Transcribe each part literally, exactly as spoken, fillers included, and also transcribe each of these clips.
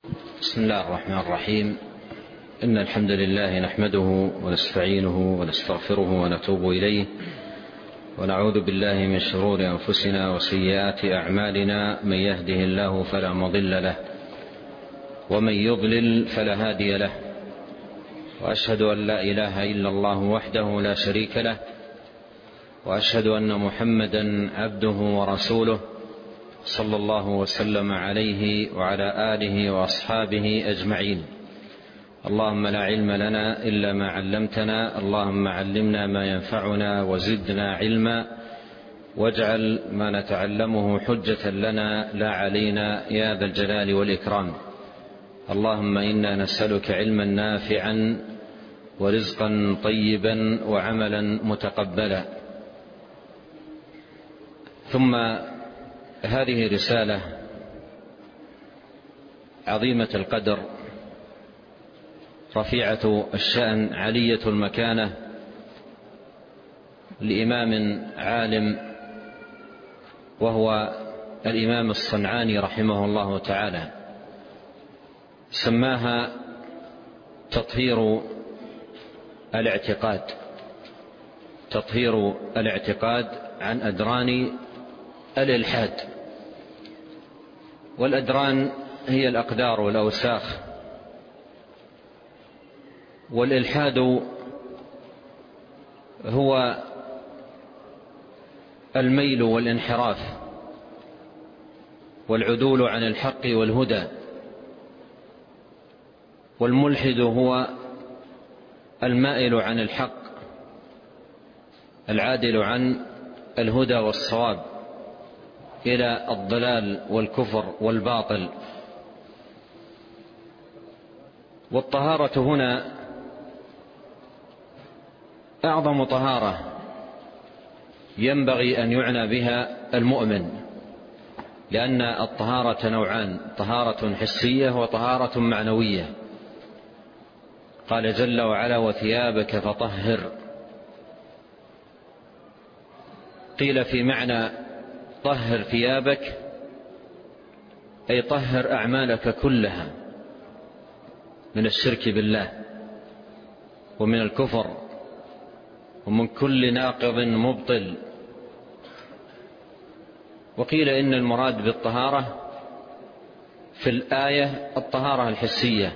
بسم الله الرحمن الرحيم. إن الحمد لله نحمده ونستعينه ونستغفره ونتوب إليه، ونعوذ بالله من شرور أنفسنا وسيئات أعمالنا. من يهده الله فلا مضل له، ومن يضلل فلا هادي له، وأشهد أن لا إله إلا الله وحده لا شريك له، وأشهد أن محمدا عبده ورسوله صلى الله وسلم عليه وعلى آله وأصحابه أجمعين. اللهم لا علم لنا إلا ما علمتنا، اللهم علمنا ما ينفعنا وزدنا علما، واجعل ما نتعلمه حجة لنا لا علينا يا ذا الجلال والإكرام. اللهم إنا نسألك علما نافعا ورزقا طيبا وعملا متقبلا. ثم هذه رسالة عظيمة القدر رفيعة الشأن علية المكانة لإمام عالم، وهو الإمام الصنعاني رحمه الله تعالى. سماها تطهير الاعتقاد، تطهير الاعتقاد عن أدران الإلحاد. والأدران هي الأقدار والأوساخ، والإلحاد هو الميل والانحراف والعدول عن الحق والهدى. والملحد هو المائل عن الحق العادل عن الهدى والصواب إلى الضلال والكفر والباطل. والطهارة هنا أعظم طهارة ينبغي أن يعنى بها المؤمن، لأن الطهارة نوعان: طهارة حسية وطهارة معنوية. قال جل وعلا: وثيابك فطهر. قيل في معنى طهر ثيابك أي طهر أعمالك كلها من الشرك بالله ومن الكفر ومن كل ناقض مبطل. وقيل إن المراد بالطهارة في الآية الطهارة الحسية،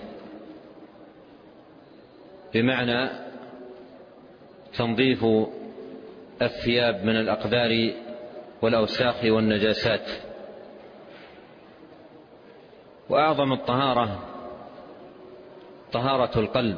بمعنى تنظيف الثياب من الأقدار والأوساخ والنجاسات. وأعظم الطهارة طهارة القلب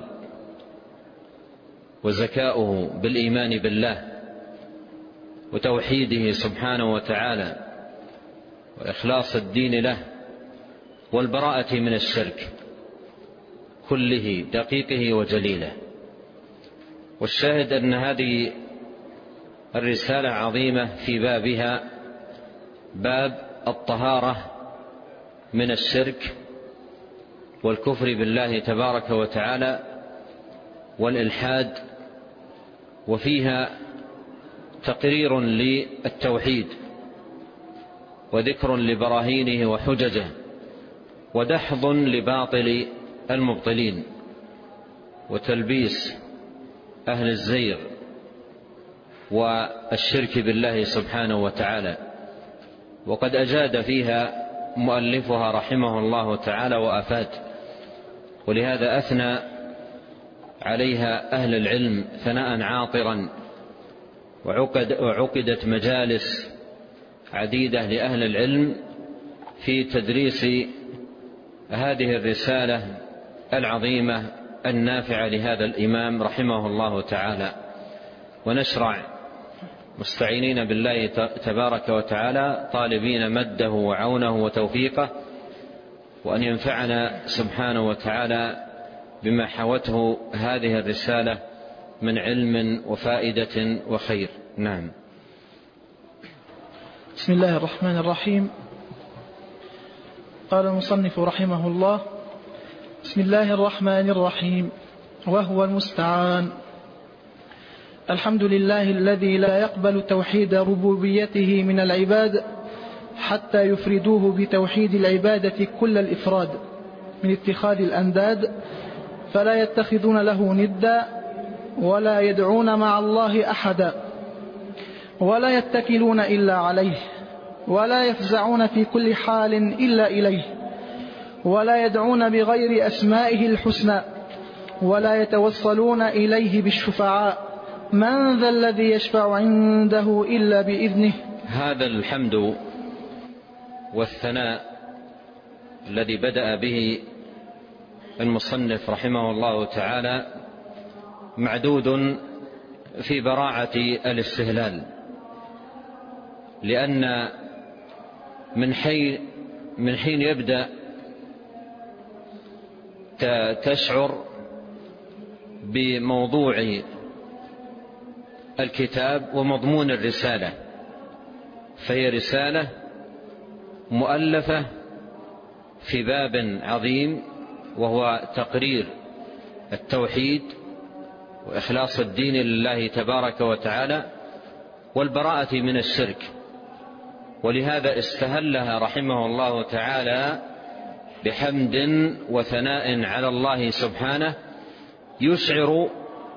وزكاؤه بالإيمان بالله وتوحيده سبحانه وتعالى وإخلاص الدين له والبراءة من الشرك كله دقيقه وجليله. والشاهد أن هذه الرسالة عظيمة في بابها، باب الطهارة من الشرك والكفر بالله تبارك وتعالى والإلحاد، وفيها تقرير للتوحيد وذكر لبراهينه وحججه ودحض لباطل المبطلين وتلبيس أهل الزيغ والشرك بالله سبحانه وتعالى. وقد أجاد فيها مؤلفها رحمه الله تعالى وأفاد، ولهذا أثنى عليها أهل العلم ثناء عاطرا، وعقد وعقدت مجالس عديدة لأهل العلم في تدريس هذه الرسالة العظيمة النافعة لهذا الإمام رحمه الله تعالى. ونشرع مستعينين بالله تبارك وتعالى طالبين مده وعونه وتوفيقه، وأن ينفعنا سبحانه وتعالى بما حوته هذه الرسالة من علم وفائدة وخير. نعم. بسم الله الرحمن الرحيم. قال المصنف رحمه الله: بسم الله الرحمن الرحيم، وهو المستعان. الحمد لله الذي لا يقبل توحيد ربوبيته من العباد حتى يفردوه بتوحيد العبادة كل الإفراد، من اتخاذ الأنداد، فلا يتخذون له ندا ولا يدعون مع الله أحدا ولا يتكلون إلا عليه ولا يفزعون في كل حال إلا إليه ولا يدعون بغير أسمائه الحسنى ولا يتوصلون إليه بالشفعاء من ذا الذي يشفع عنده إلا بإذنه. هذا الحمد والثناء الذي بدأ به المصنف رحمه الله تعالى معدود في براعة الاستهلال، لأن من حين من حين يبدأ تشعر بموضوع الكتاب ومضمون الرسالة، فهي رسالة مؤلفة في باب عظيم وهو تقرير التوحيد وإخلاص الدين لله تبارك وتعالى والبراءة من الشرك، ولهذا استهلها رحمه الله تعالى بحمد وثناء على الله سبحانه يشعر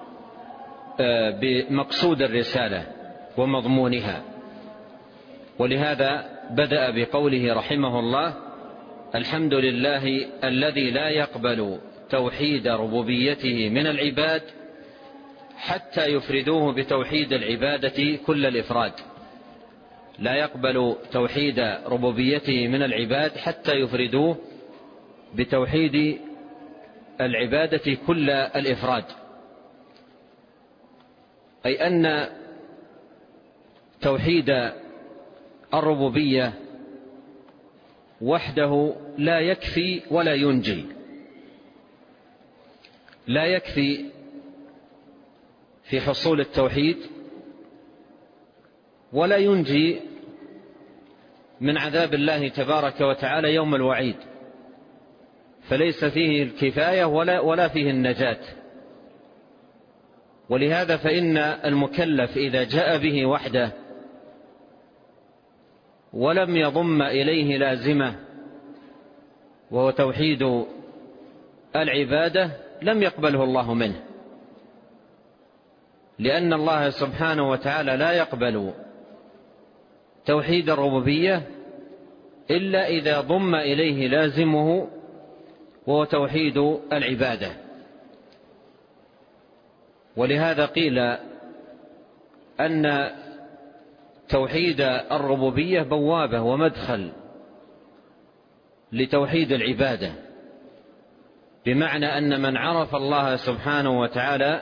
بمقصود الرسالة ومضمونها. ولهذا بدأ بقوله رحمه الله: الحمد لله الذي لا يقبل توحيد ربوبيته من العباد حتى يفردوه بتوحيد العبادة كل الإفراد. لا يقبل توحيد ربوبيته من العباد حتى يفردوه بتوحيد العبادة كل الإفراد، أي أن توحيد الربوبية وحده لا يكفي ولا ينجي. لا يكفي في حصول التوحيد ولا ينجي من عذاب الله تبارك وتعالى يوم الوعيد، فليس فيه الكفاية ولا, ولا فيه النجاة. ولهذا فإن المكلف إذا جاء به وحده ولم يضم إليه لازمة وهو توحيد العبادة لم يقبله الله منه، لأن الله سبحانه وتعالى لا يقبل توحيد الربوبية إلا إذا ضم إليه لازمه وهو توحيد العبادة. ولهذا قيل أن توحيد الربوبية بوابة ومدخل لتوحيد العبادة، بمعنى أن من عرف الله سبحانه وتعالى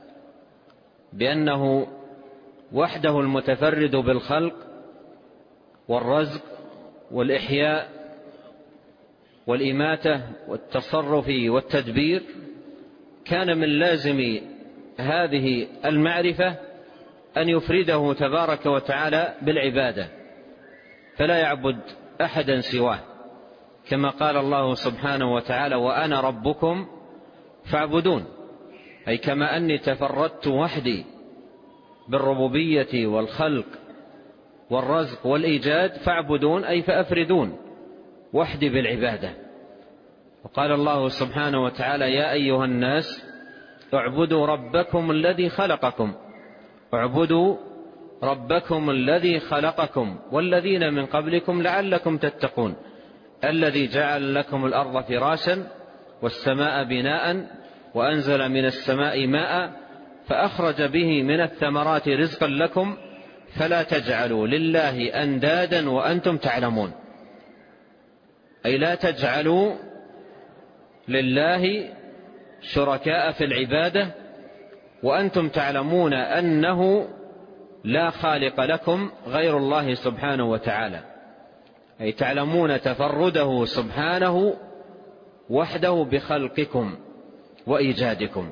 بأنه وحده المتفرد بالخلق والرزق والإحياء والإماتة والتصرف والتدبير، كان من لازم هذه المعرفة أن يفرده تبارك وتعالى بالعبادة، فلا يعبد أحدا سواه، كما قال الله سبحانه وتعالى: وأنا ربكم فاعبدون، أي كما أني تفردت وحدي بالربوبية والخلق والرزق والإيجاد فاعبدون، أي فأفردون وحدي بالعبادة. وقال الله سبحانه وتعالى: يا أيها الناس اعبدوا ربكم الذي خلقكم اعبدوا ربكم الذي خلقكم والذين من قبلكم لعلكم تتقون الذي جعل لكم الأرض فراشا والسماء بناء وأنزل من السماء ماء فأخرج به من الثمرات رزقا لكم فلا تجعلوا لله أندادا وأنتم تعلمون، أي لا تجعلوا لله شركاء في العبادة وأنتم تعلمون أنه لا خالق لكم غير الله سبحانه وتعالى، أي تعلمون تفرده سبحانه وحده بخلقكم وإيجادكم.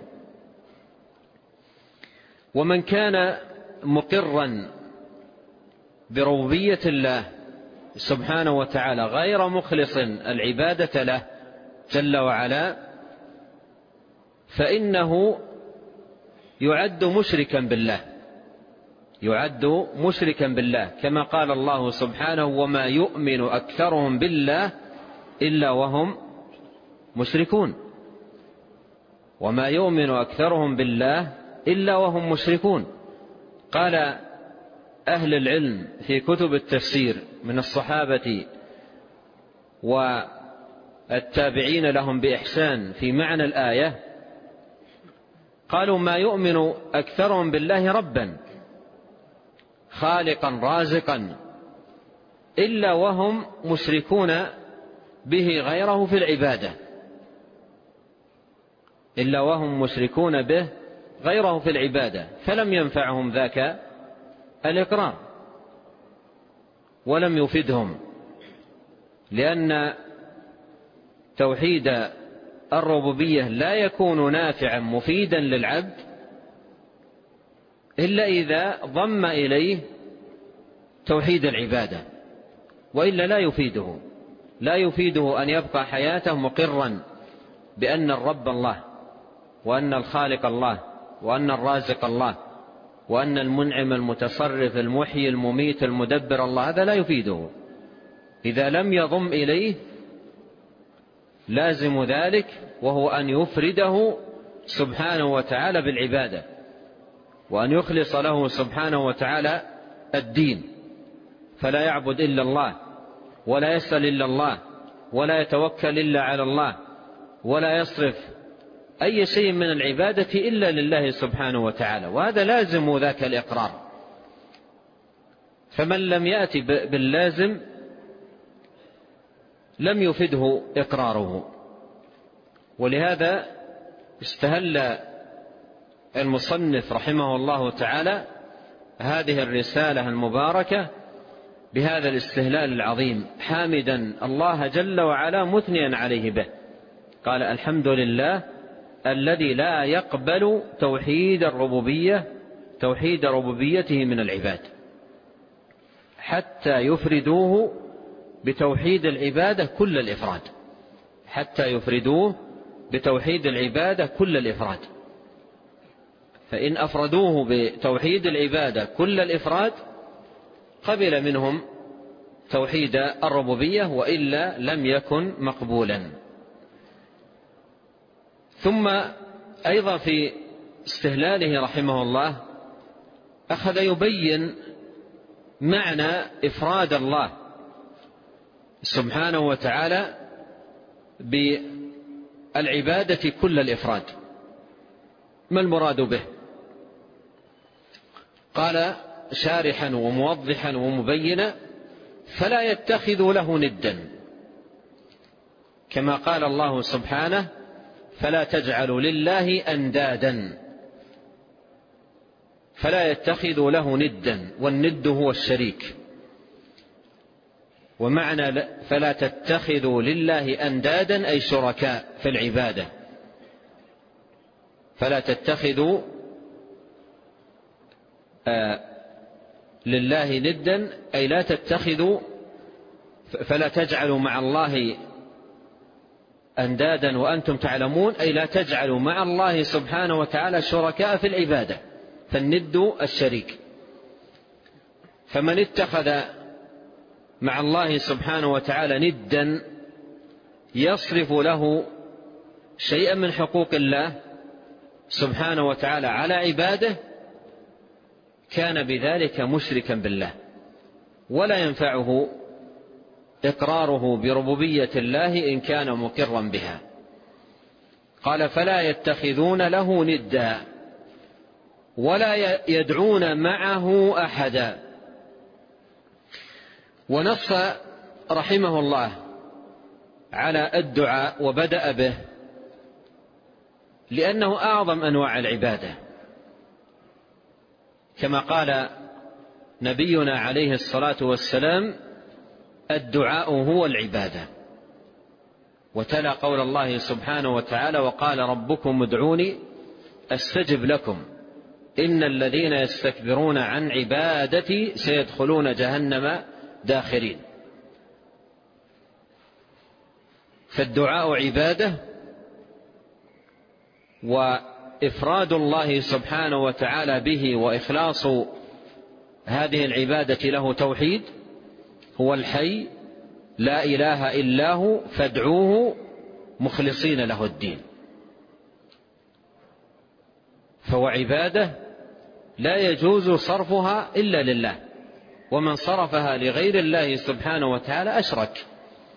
ومن كان مقرا بربوبية الله سبحانه وتعالى غير مخلص العبادة له جل وعلا فإنه يعد مشركا بالله، يعد مشركا بالله، كما قال الله سبحانه: وما يؤمن أكثرهم بالله إلا وهم مشركون، وما يؤمن أكثرهم بالله إلا وهم مشركون. قال أهل العلم في كتب التفسير من الصحابة والتابعين لهم بإحسان في معنى الآية، قالوا ما يؤمن أكثرهم بالله ربا خالقا رازقا إلا وهم مشركون به غيره في العبادة، إلا وهم مشركون به غيره في العبادة، فلم ينفعهم ذاك الإقرار ولم يفيدهم، لأن توحيد الربوبية لا يكون نافعا مفيدا للعبد إلا إذا ضم إليه توحيد العبادة، وإلا لا يفيده لا يفيده أن يبقى حياته مقرا بأن الرب الله، وأن الخالق الله، وأن الرازق الله، وأن المنعم المتصرف المحيي المميت المدبر الله. هذا لا يفيده إذا لم يضم إليه لازم ذلك، وهو أن يفرده سبحانه وتعالى بالعبادة، وأن يخلص له سبحانه وتعالى الدين، فلا يعبد إلا الله، ولا يسأل إلا الله، ولا يتوكل إلا على الله، ولا يصرف أي شيء من العبادة إلا لله سبحانه وتعالى. وهذا لازم ذاك الإقرار. فمن لم يأتي باللازم لم يفده إقراره. ولهذا استهل المصنف رحمه الله تعالى هذه الرسالة المباركة بهذا الاستهلال العظيم، حامدا الله جل وعلا مثنيا عليه به. قال الحمد لله الذي لا يقبل توحيد الربوبية توحيد ربوبيته من العباد حتى يفردوه بتوحيد العبادة كل الإفراد حتى يفردوه بتوحيد العبادة كل الإفراد. فإن أفردوه بتوحيد العبادة كل الإفراد قبل منهم توحيد الربوبية، وإلا لم يكن مقبولا. ثم أيضا في استهلاله رحمه الله أخذ يبين معنى إفراد الله سبحانه وتعالى بالعبادة كل الإفراد. ما المراد به؟ قال شارحا وموضحا ومبينا: فلا يتخذ له ندا، كما قال الله سبحانه: فلا تجعلوا لله أندادا. فلا يتخذ له ندا، والند هو الشريك. ومعنى فلا تتخذوا لله أندادا أي شركاء في العبادة. فلا تتخذوا آه لله ندا أي لا تتخذوا، فلا تجعلوا مع الله أندادا وأنتم تعلمون، أي لا تجعلوا مع الله سبحانه وتعالى شركاء في العبادة، فالند الشريك. فمن اتخذ مع الله سبحانه وتعالى ندا يصرف له شيئا من حقوق الله سبحانه وتعالى على عباده كان بذلك مشركا بالله، ولا ينفعه إقراره بربوبية الله إن كان مقرا بها. قال: فلا يتخذون له ندا ولا يدعون معه أحدا. ونص رحمه الله على الدعاء وبدأ به لأنه أعظم أنواع العبادة، كما قال نبينا عليه الصلاة والسلام: الدعاء هو العبادة. وتلا قول الله سبحانه وتعالى: وقال ربكم ادعوني أستجب لكم إن الذين يستكبرون عن عبادتي سيدخلون جهنم داخرين. فالدعاء عبادة، وإفراد الله سبحانه وتعالى به وإخلاص هذه العبادة له توحيد. هو الحي لا إله إلا هو فادعوه مخلصين له الدين. فهو عبادة لا يجوز صرفها إلا لله، ومن صرفها لغير الله سبحانه وتعالى أشرك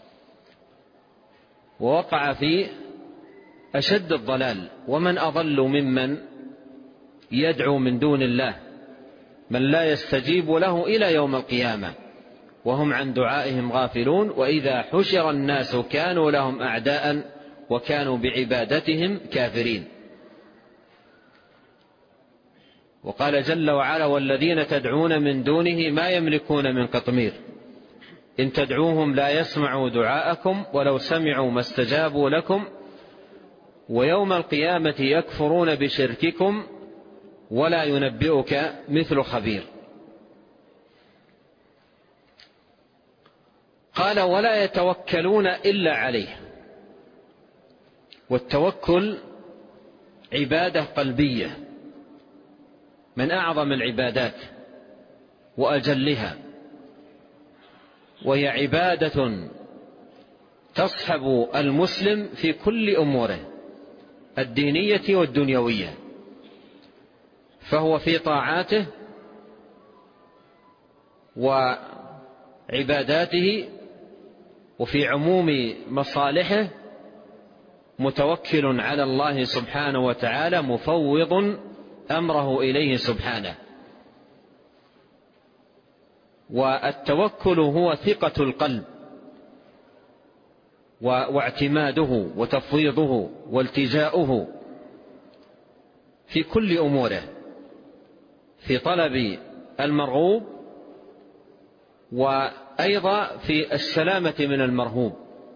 ووقع في أشد الضلال. ومن أضل ممن يدعو من دون الله من لا يستجيب له إلى يوم القيامة وهم عن دعائهم غافلون، وإذا حشر الناس كانوا لهم أعداء وكانوا بعبادتهم كافرين. وقال جل وعلا: والذين تدعون من دونه ما يملكون من قطمير إن تدعوهم لا يسمعوا دعاءكم ولو سمعوا ما استجابوا لكم ويوم القيامة يكفرون بشرككم ولا ينبئك مثل خبير. قال: ولا يتوكلون إلا عليه. والتوكل عبادة قلبية من أعظم العبادات وأجلها، وهي عبادة تصحب المسلم في كل أموره الدينية والدنيوية، فهو في طاعاته وعباداته وفي عموم مصالحه متوكل على الله سبحانه وتعالى، مفوض أمره إليه سبحانه. والتوكل هو ثقة القلب واعتماده وتفويضه والتجاؤه في كل أموره، في طلب المرغوب وأيضا في السلامة من المرهوب.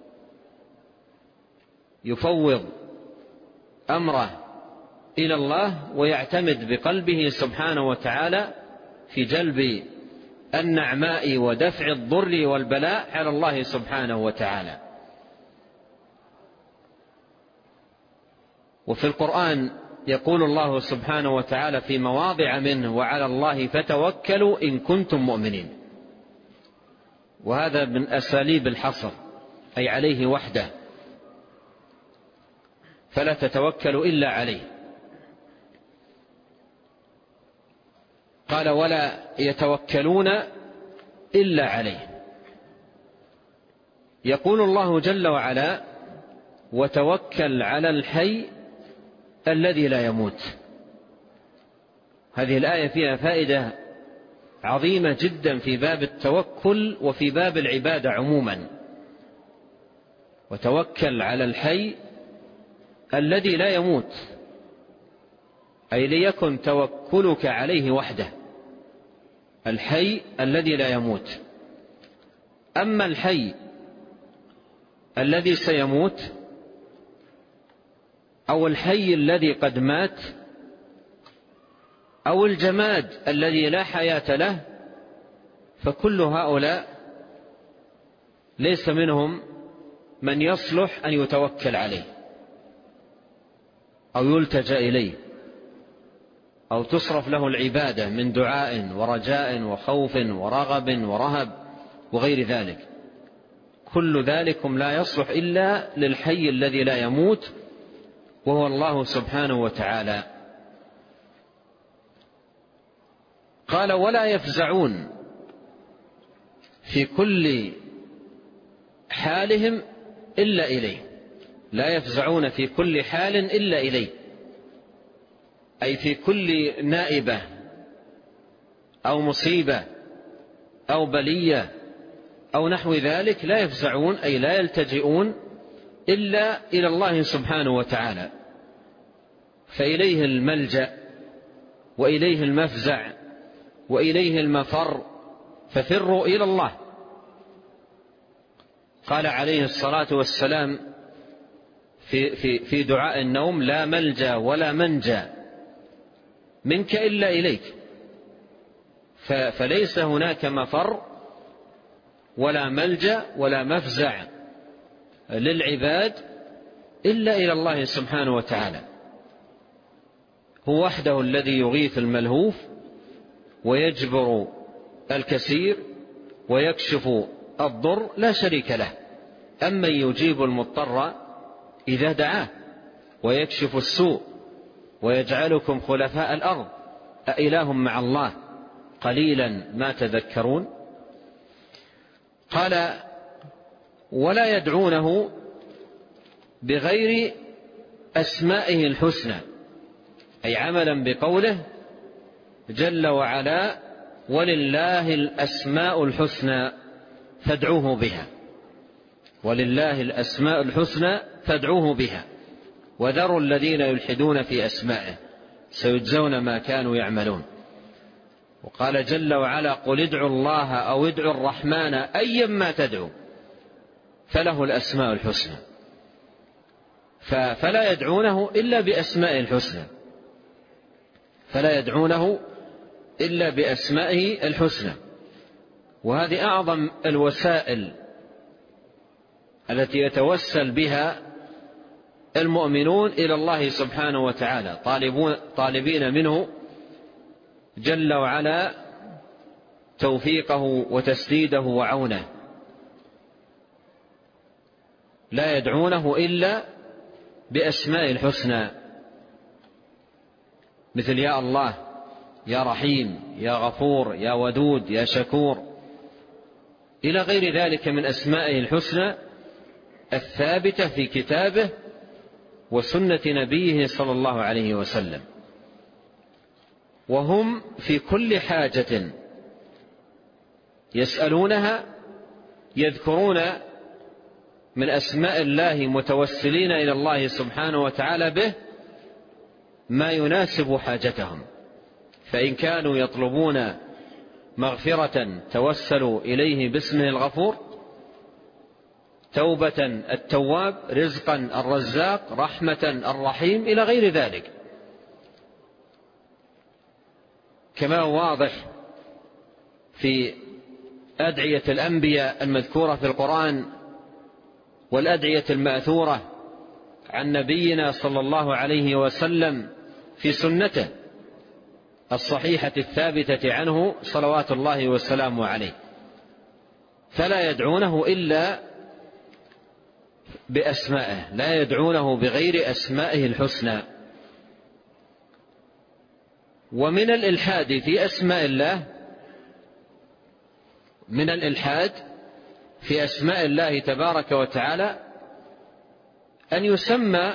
يفوض أمره إلى الله ويعتمد بقلبه سبحانه وتعالى في جلب النعماء ودفع الضر والبلاء على الله سبحانه وتعالى. وفي القرآن يقول الله سبحانه وتعالى في مواضع منه: وعلى الله فتوكلوا إن كنتم مؤمنين. وهذا من أساليب الحصر، أي عليه وحده، فلا تتوكلوا إلا عليه. قال: ولا يتوكلون إلا عليه. يقول الله جل وعلا: وتوكل على الحي الذي لا يموت. هذه الآية فيها فائدة عظيمة جدا في باب التوكل وفي باب العبادة عموما. وتوكل على الحي الذي لا يموت، أي ليكن توكلك عليه وحده، الحي الذي لا يموت. أما الحي الذي سيموت أو الحي الذي قد مات أو الجماد الذي لا حياة له، فكل هؤلاء ليس منهم من يصلح أن يتوكل عليه أو يلتجأ إليه أو تصرف له العبادة من دعاء ورجاء وخوف ورغب ورهب وغير ذلك. كل ذلكم لا يصلح إلا للحي الذي لا يموت، وهو الله سبحانه وتعالى. قال: ولا يفزعون في كل حالهم إلا إليه. لا يفزعون في كل حال إلا إليه، أي في كل نائبة أو مصيبة أو بلية أو نحو ذلك لا يفزعون، أي لا يلتجئون إلا إلى الله سبحانه وتعالى، فإليه الملجأ وإليه المفزع وإليه المفر، ففروا إلى الله. قال عليه الصلاة والسلام في, في, في دعاء النوم: لا ملجأ ولا منجى منك إلا إليك. فليس هناك مفر ولا ملجأ ولا مفزع للعباد إلا إلى الله سبحانه وتعالى. هو وحده الذي يغيث الملهوف ويجبر الكثير ويكشف الضر، لا شريك له. أمن يجيب المضطر إذا دعاه ويكشف السوء ويجعلكم خلفاء الأرض أإله مع الله قليلا ما تذكرون. قال ولا يدعونه بغير أسمائه الحسنى، أي عملا بقوله جل وعلا ولله الأسماء الحسنى فادعوه بها، ولله الأسماء الحسنى فادعوه بها وذروا الذين يلحدون في أسمائه سيجزون ما كانوا يعملون. وقال جل وعلا قل ادعوا الله أو ادعوا الرحمن أيا ما تدعوا فله الأسماء الحسنى، فلا يدعونه إلا بأسمائه الحسنى، فلا يدعونه إلا بأسمائه الحسنى. وهذه أعظم الوسائل التي يتوسل بها المؤمنون إلى الله سبحانه وتعالى، طالبون طالبين منه جل وعلا توفيقه وتسديده وعونه. لا يدعونه إلا بأسماء الحسنى، مثل يا الله، يا رحيم، يا غفور، يا ودود، يا شكور، إلى غير ذلك من أسمائه الحسنى الثابتة في كتابه وسنة نبيه صلى الله عليه وسلم. وهم في كل حاجة يسألونها يذكرون من أسماء الله متوسلين إلى الله سبحانه وتعالى به ما يناسب حاجتهم. فإن كانوا يطلبون مغفرة توسلوا إليه باسمه الغفور، توبة التواب، رزقا الرزاق، رحمة الرحيم، إلى غير ذلك. كما هو واضح في أدعية الأنبياء المذكورة في القرآن والأدعية المأثورة عن نبينا صلى الله عليه وسلم في سنته الصحيحة الثابتة عنه صلوات الله والسلام عليه. فلا يدعونه إلا بأسمائه، لا يدعونه بغير أسمائه الحسنى. ومن الإلحاد في أسماء الله، من الإلحاد في أسماء الله تبارك وتعالى أن يسمى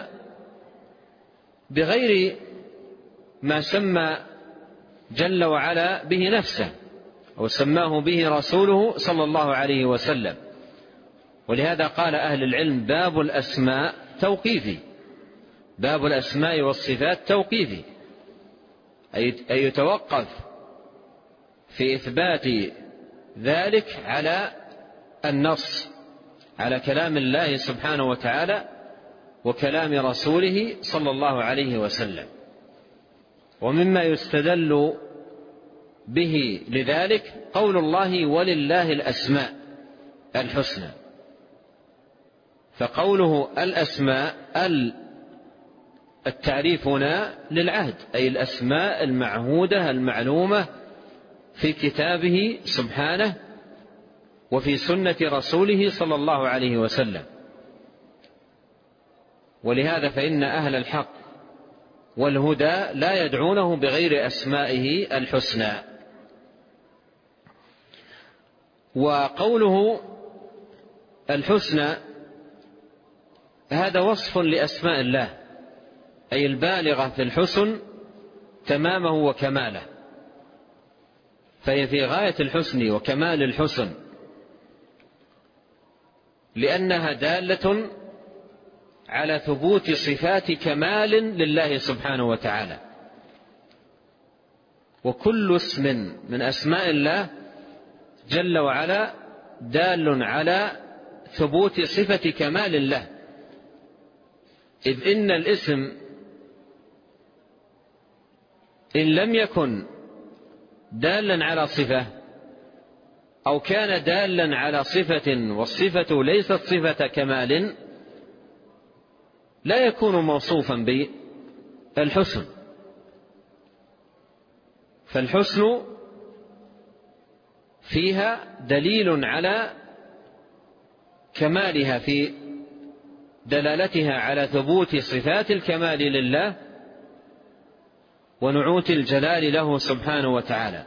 بغير ما سمى جل وعلا به نفسه أو سماه به رسوله صلى الله عليه وسلم. ولهذا قال أهل العلم باب الأسماء توقيفي، باب الأسماء والصفات توقيفي، أي يتوقف في إثبات ذلك على النص، على كلام الله سبحانه وتعالى وكلام رسوله صلى الله عليه وسلم. ومما يستدل به لذلك قول الله ولله الأسماء الحسنى. فقوله الأسماء التعريف هنا للعهد، أي الأسماء المعهودة المعلومة في كتابه سبحانه وفي سنة رسوله صلى الله عليه وسلم. ولهذا فإن أهل الحق والهدى لا يدعونه بغير أسمائه الحسنى. وقوله الحسنى هذا وصف لأسماء الله، أي البالغة في الحسن تمامه وكماله، فهي في غاية الحسن وكمال الحسن، لأنها دالة على ثبوت صفات كمال لله سبحانه وتعالى. وكل اسم من أسماء الله جل وعلا دال على ثبوت صفة كمال الله، إذ إن الاسم إن لم يكن دالا على صفة أو كان دالا على صفة والصفة ليست صفة كمال لا يكون موصوفا بالحسن. فالحسن فيها دليل على كمالها في دلالتها على ثبوت صفات الكمال لله ونعوت الجلال له سبحانه وتعالى.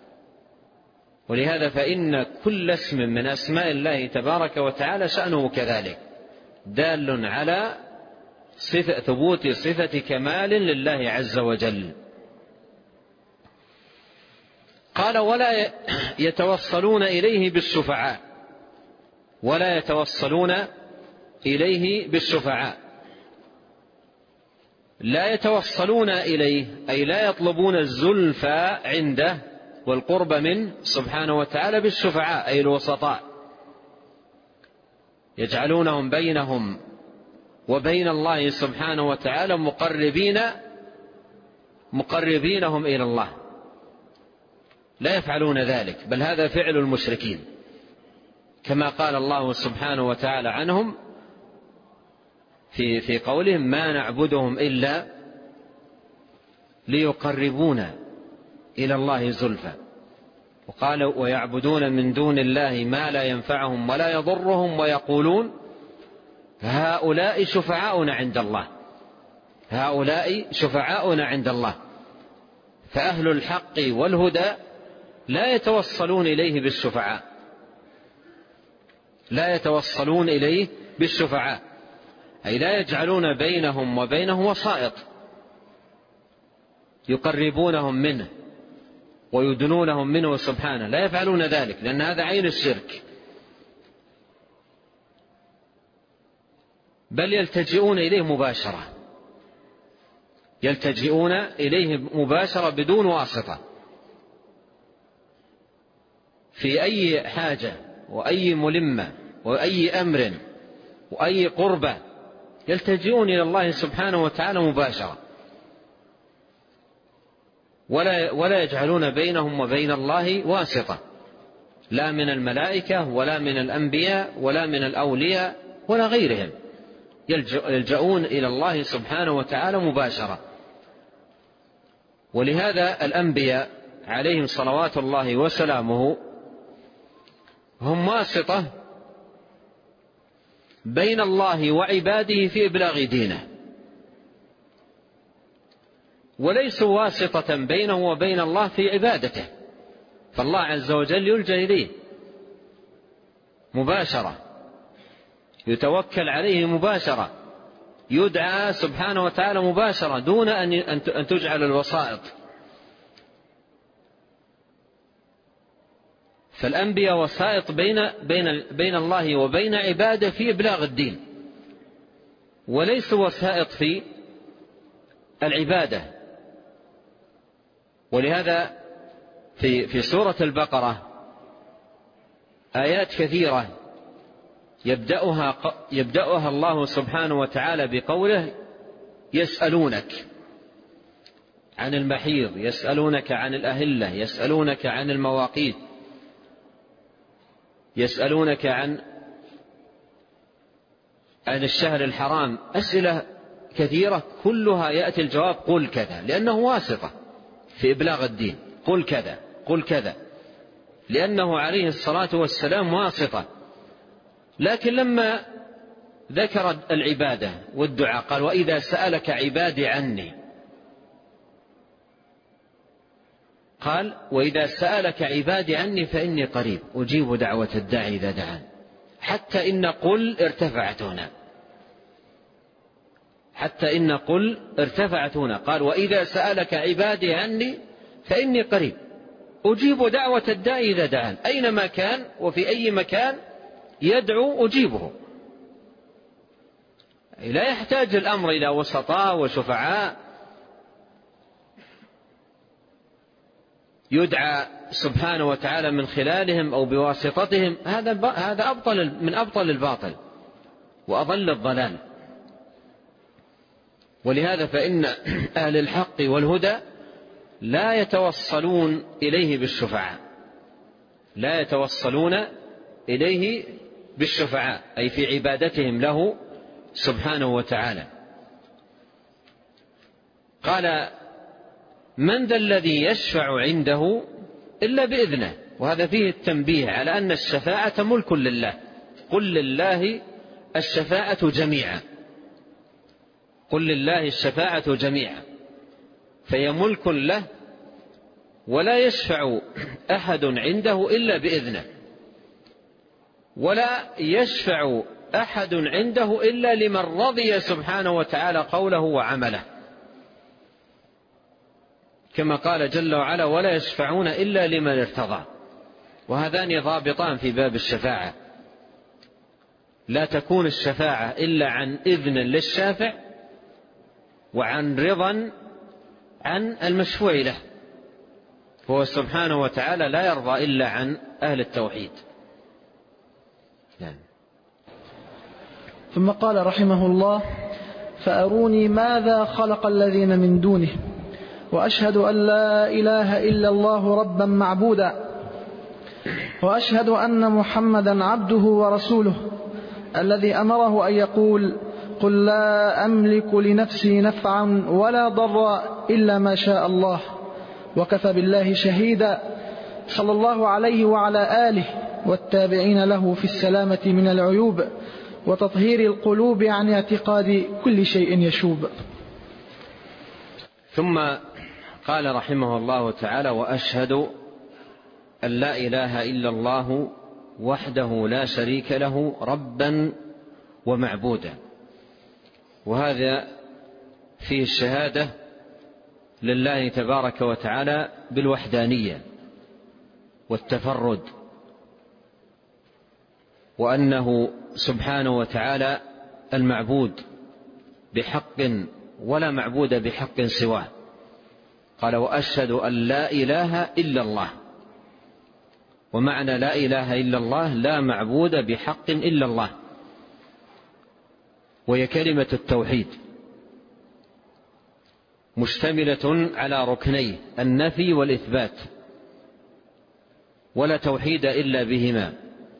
ولهذا فإن كل اسم من أسماء الله تبارك وتعالى شأنه كذلك، دال على صفة ثبوت صفة كمال لله عز وجل. قال: ولا يتوصلون إليه بالشفعاء، ولا يتوصلون إليه بالشفعاء، لا يتوصلون إليه أي لا يطلبون الزلفى عنده والقرب منه سبحانه وتعالى بالشفعاء أي الوسطاء، يجعلونهم بينهم وبين الله سبحانه وتعالى مقربين مقربينهم إلى الله، لا يفعلون ذلك، بل هذا فعل المشركين، كما قال الله سبحانه وتعالى عنهم في في قولهم: ما نعبدهم إلا ليقربونا إلى الله زلفى. وقال: ويعبدون من دون الله ما لا ينفعهم ولا يضرهم ويقولون هؤلاء شفعاؤنا عند الله، هؤلاء شفعاؤنا عند الله. فأهل الحق والهدى لا يتوصلون إليه بالشفعاء، لا يتوصلون إليه بالشفعاء، أي لا يجعلون بينهم وبينه وسائط يقربونهم منه ويدنونهم منه سبحانه، لا يفعلون ذلك، لأن هذا عين الشرك، بل يلتجئون إليه مباشرة، يلتجئون إليه مباشرة بدون واسطة في أي حاجة وأي ملمة وأي أمر وأي قربة، يلتجئون إلى الله سبحانه وتعالى مباشرة، ولا ولا يجعلون بينهم وبين الله واسطة، لا من الملائكة ولا من الأنبياء ولا من الأولياء ولا غيرهم، يلجؤون إلى الله سبحانه وتعالى مباشرة. ولهذا الأنبياء عليهم صلوات الله وسلامه هم واسطة بين الله وعباده في إبلاغ دينه، وليسوا واسطة بينه وبين الله في عبادته، فالله عز وجل يلجأ إليه مباشرة، يتوكل عليه مباشرة، يدعى سبحانه وتعالى مباشرة دون أن تجعل الوسائط. فالأنبياء وسائط بين, بين, بين الله وبين عباده في إبلاغ الدين، وليسوا وسائط في العبادة. ولهذا في, في سورة البقرة آيات كثيرة يبدأها, يبدأها الله سبحانه وتعالى بقوله: يسألونك عن المحيض، يسألونك عن الأهلة، يسألونك عن المواقيت، يسألونك عن عن الشهر الحرام، أسئلة كثيرة كلها يأتي الجواب قل كذا، لأنه واسطة في إبلاغ الدين، قل كذا قل كذا، لأنه عليه الصلاة والسلام واسطة. لكن لما ذكر العبادة والدعاء قال: وإذا سألك عبادي عني، قال: وإذا سألك عبادي عني فإني قريب أجيب دعوة الداعي إذا دعان، حتى إن قل ارتفعت هنا، حتى إن قل ارتفعت هنا، قال: وإذا سألك عبادي عني فإني قريب أجيب دعوة الداعي إذا دعان، أينما كان وفي أي مكان يدعو أجيبه، لا يحتاج الأمر إلى وسطاء وشفعاء يدعى سبحانه وتعالى من خلالهم أو بواسطتهم، هذا هذا أبطل من أبطل الباطل وأضل الضلال. ولهذا فإن أهل الحق والهدى لا يتوصلون إليه بالشفعاء، لا يتوصلون إليه بالشفعاء، أي في عبادتهم له سبحانه وتعالى. قال: من ذا الذي يشفع عنده إلا بإذنه، وهذا فيه التنبيه على أن الشفاعة ملك لله، قل لله الشفاعة جميعا، قل لله الشفاعة جميعا، فهي ملك له، ولا يشفع أحد عنده إلا بإذنه، ولا يشفع أحد عنده إلا لمن رضي سبحانه وتعالى قوله وعمله، كما قال جل وعلا: ولا يشفعون إلا لمن ارتضى. وهذان ضابطان في باب الشفاعة: لا تكون الشفاعة إلا عن إذن للشافع، وعن رضا عن المشفوع له، فهو سبحانه وتعالى لا يرضى إلا عن أهل التوحيد. يعني. ثم قال رحمه الله: فأروني ماذا خلق الذين من دونه، وأشهد أن لا إله إلا الله ربا معبودا، وأشهد أن محمدا عبده ورسوله الذي أمره أن يقول: قل لا أملك لنفسي نفعا ولا ضرا إلا ما شاء الله، وكفى بالله شهيدا، صلى الله عليه وعلى آله والتابعين له في السلامة من العيوب وتطهير القلوب عن اعتقاد كل شيء يشوب. ثم قال رحمه الله تعالى: وأشهد أن لا إله إلا الله وحده لا شريك له ربا ومعبودا. وهذا فيه الشهادة لله تبارك وتعالى بالوحدانية والتفرد، وأنه سبحانه وتعالى المعبود بحق ولا معبود بحق سواه. قال: وأشهد أن لا إله إلا الله. ومعنى لا إله إلا الله لا معبود بحق إلا الله، وهي كلمة التوحيد، مشتملة على ركنيه النفي والإثبات، ولا توحيد إلا بهما،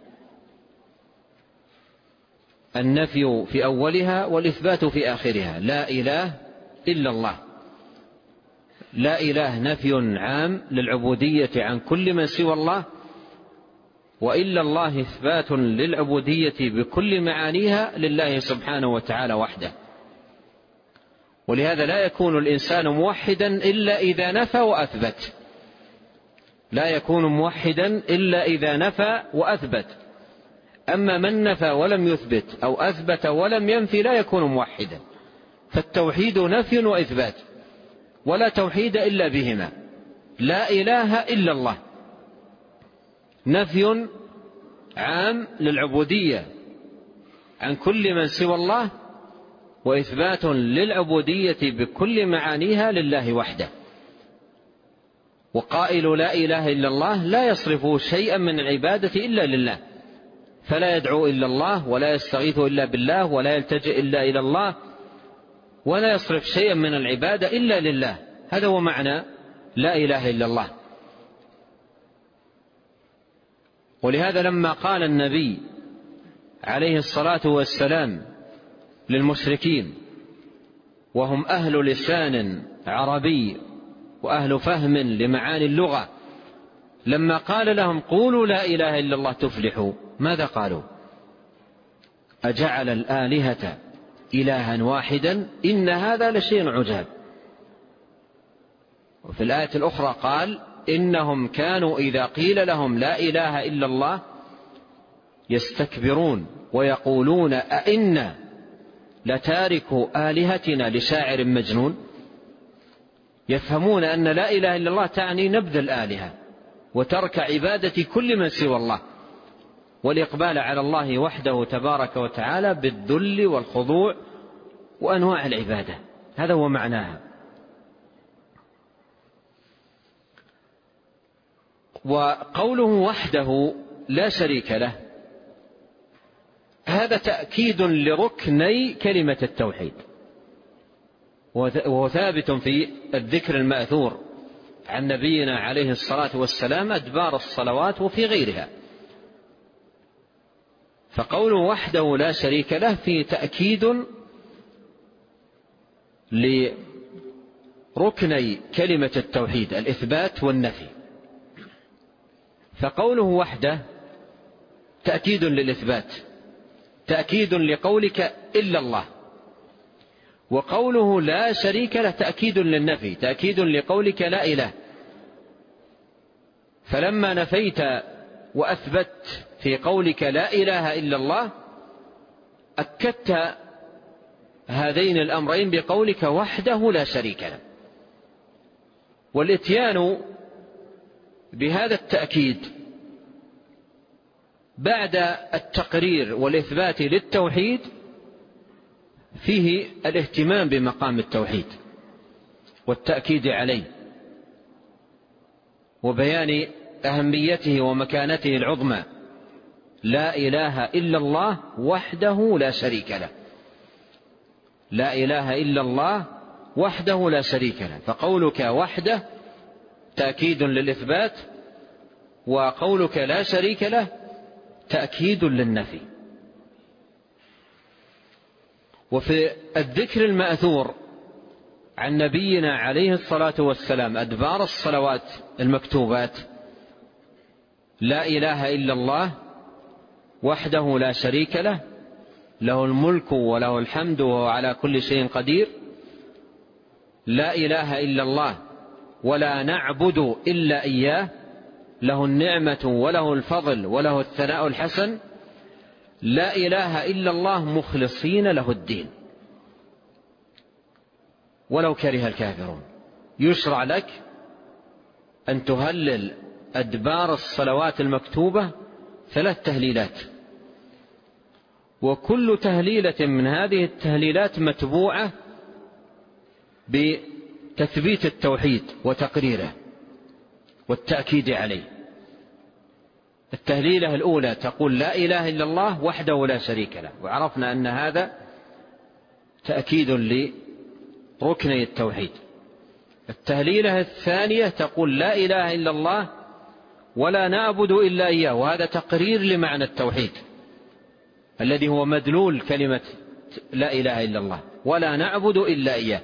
النفي في أولها والإثبات في آخرها. لا إله إلا الله. لا إله نفي عام للعبودية عن كل من سوى الله، وإلا الله إثبات للعبودية بكل معانيها لله سبحانه وتعالى وحده. ولهذا لا يكون الإنسان موحدا إلا إذا نفى وأثبت. لا يكون موحدا إلا إذا نفى وأثبت. أما من نفى ولم يثبت أو أثبت ولم ينفي لا يكون موحدا. فالتوحيد نفي وإثبات، ولا توحيد إلا بهما. لا إله إلا الله نفي عام للعبودية عن كل من سوى الله، وإثبات للعبودية بكل معانيها لله وحده. وقائل لا إله إلا الله لا يصرف شيئا من العبادة إلا لله، فلا يدعو إلا الله، ولا يستغيث إلا بالله، ولا يلتجئ إلا إلى الله، ولا يصرف شيئا من العبادة إلا لله. هذا هو معنى لا إله إلا الله. ولهذا لما قال النبي عليه الصلاة والسلام للمشركين، وهم أهل لسان عربي وأهل فهم لمعاني اللغة، لما قال لهم قولوا لا إله إلا الله تفلحوا، ماذا قالوا؟ أجعل الآلهة إلها واحدا إن هذا لشيء عجاب. وفي الآية الأخرى قال: إنهم كانوا إذا قيل لهم لا إله إلا الله يستكبرون ويقولون أئنا لتاركوا آلهتنا لشاعر مجنون. يفهمون أن لا إله إلا الله تعني نبذ الآلهة وترك عبادة كل من سوى الله، والإقبال على الله وحده تبارك وتعالى بالذل والخضوع وأنواع العبادة. هذا هو معناها. وقوله وحده لا شريك له هذا تأكيد لركني كلمة التوحيد، وهو ثابت في الذكر المأثور عن نبينا عليه الصلاة والسلام أدبار الصلوات وفي غيرها. فقوله وحده لا شريك له فيه تأكيد لركني كلمة التوحيد الإثبات والنفي. فقوله وحده تأكيد للإثبات، تأكيد لقولك إلا الله، وقوله لا شريك له تأكيد للنفي، تأكيد لقولك لا إله. فلما نفيت وأثبت في قولك لا إله إلا الله أكدت هذين الأمرين بقولك وحده لا شريك له. والإتيان بهذا التأكيد بعد التقرير والإثبات للتوحيد فيه الاهتمام بمقام التوحيد والتأكيد عليه وبيان أهميته ومكانته العظمى. لا إله إلا الله وحده لا شريك له، لا إله إلا الله وحده لا شريك له. فقولك وحده تأكيد للإثبات، وقولك لا شريك له تأكيد للنفي. وفي الذكر المأثور عن نبينا عليه الصلاة والسلام أدبار الصلوات المكتوبات لا إله إلا الله وحده لا شريك له، له الملك وله الحمد وهو على كل شيء قدير. لا إله إلا الله ولا نعبد إلا إياه، له النعمة وله الفضل وله الثناء الحسن. لا إله إلا الله مخلصين له الدين ولو كره الكافرون. يشرع لك أن تهلل أدبار الصلوات المكتوبة ثلاث تهليلات، وكل تهليلة من هذه التهليلات متبوعة بتثبيت التوحيد وتقريره والتأكيد عليه. التهليلة الأولى تقول لا إله إلا الله وحده لا شريك له، وعرفنا أن هذا تأكيد لركني التوحيد. التهليلة الثانية تقول لا إله إلا الله ولا نعبد إلا إياه، وهذا تقرير لمعنى التوحيد الذي هو مدلول كلمة لا إله إلا الله، ولا نعبد إلا إياه.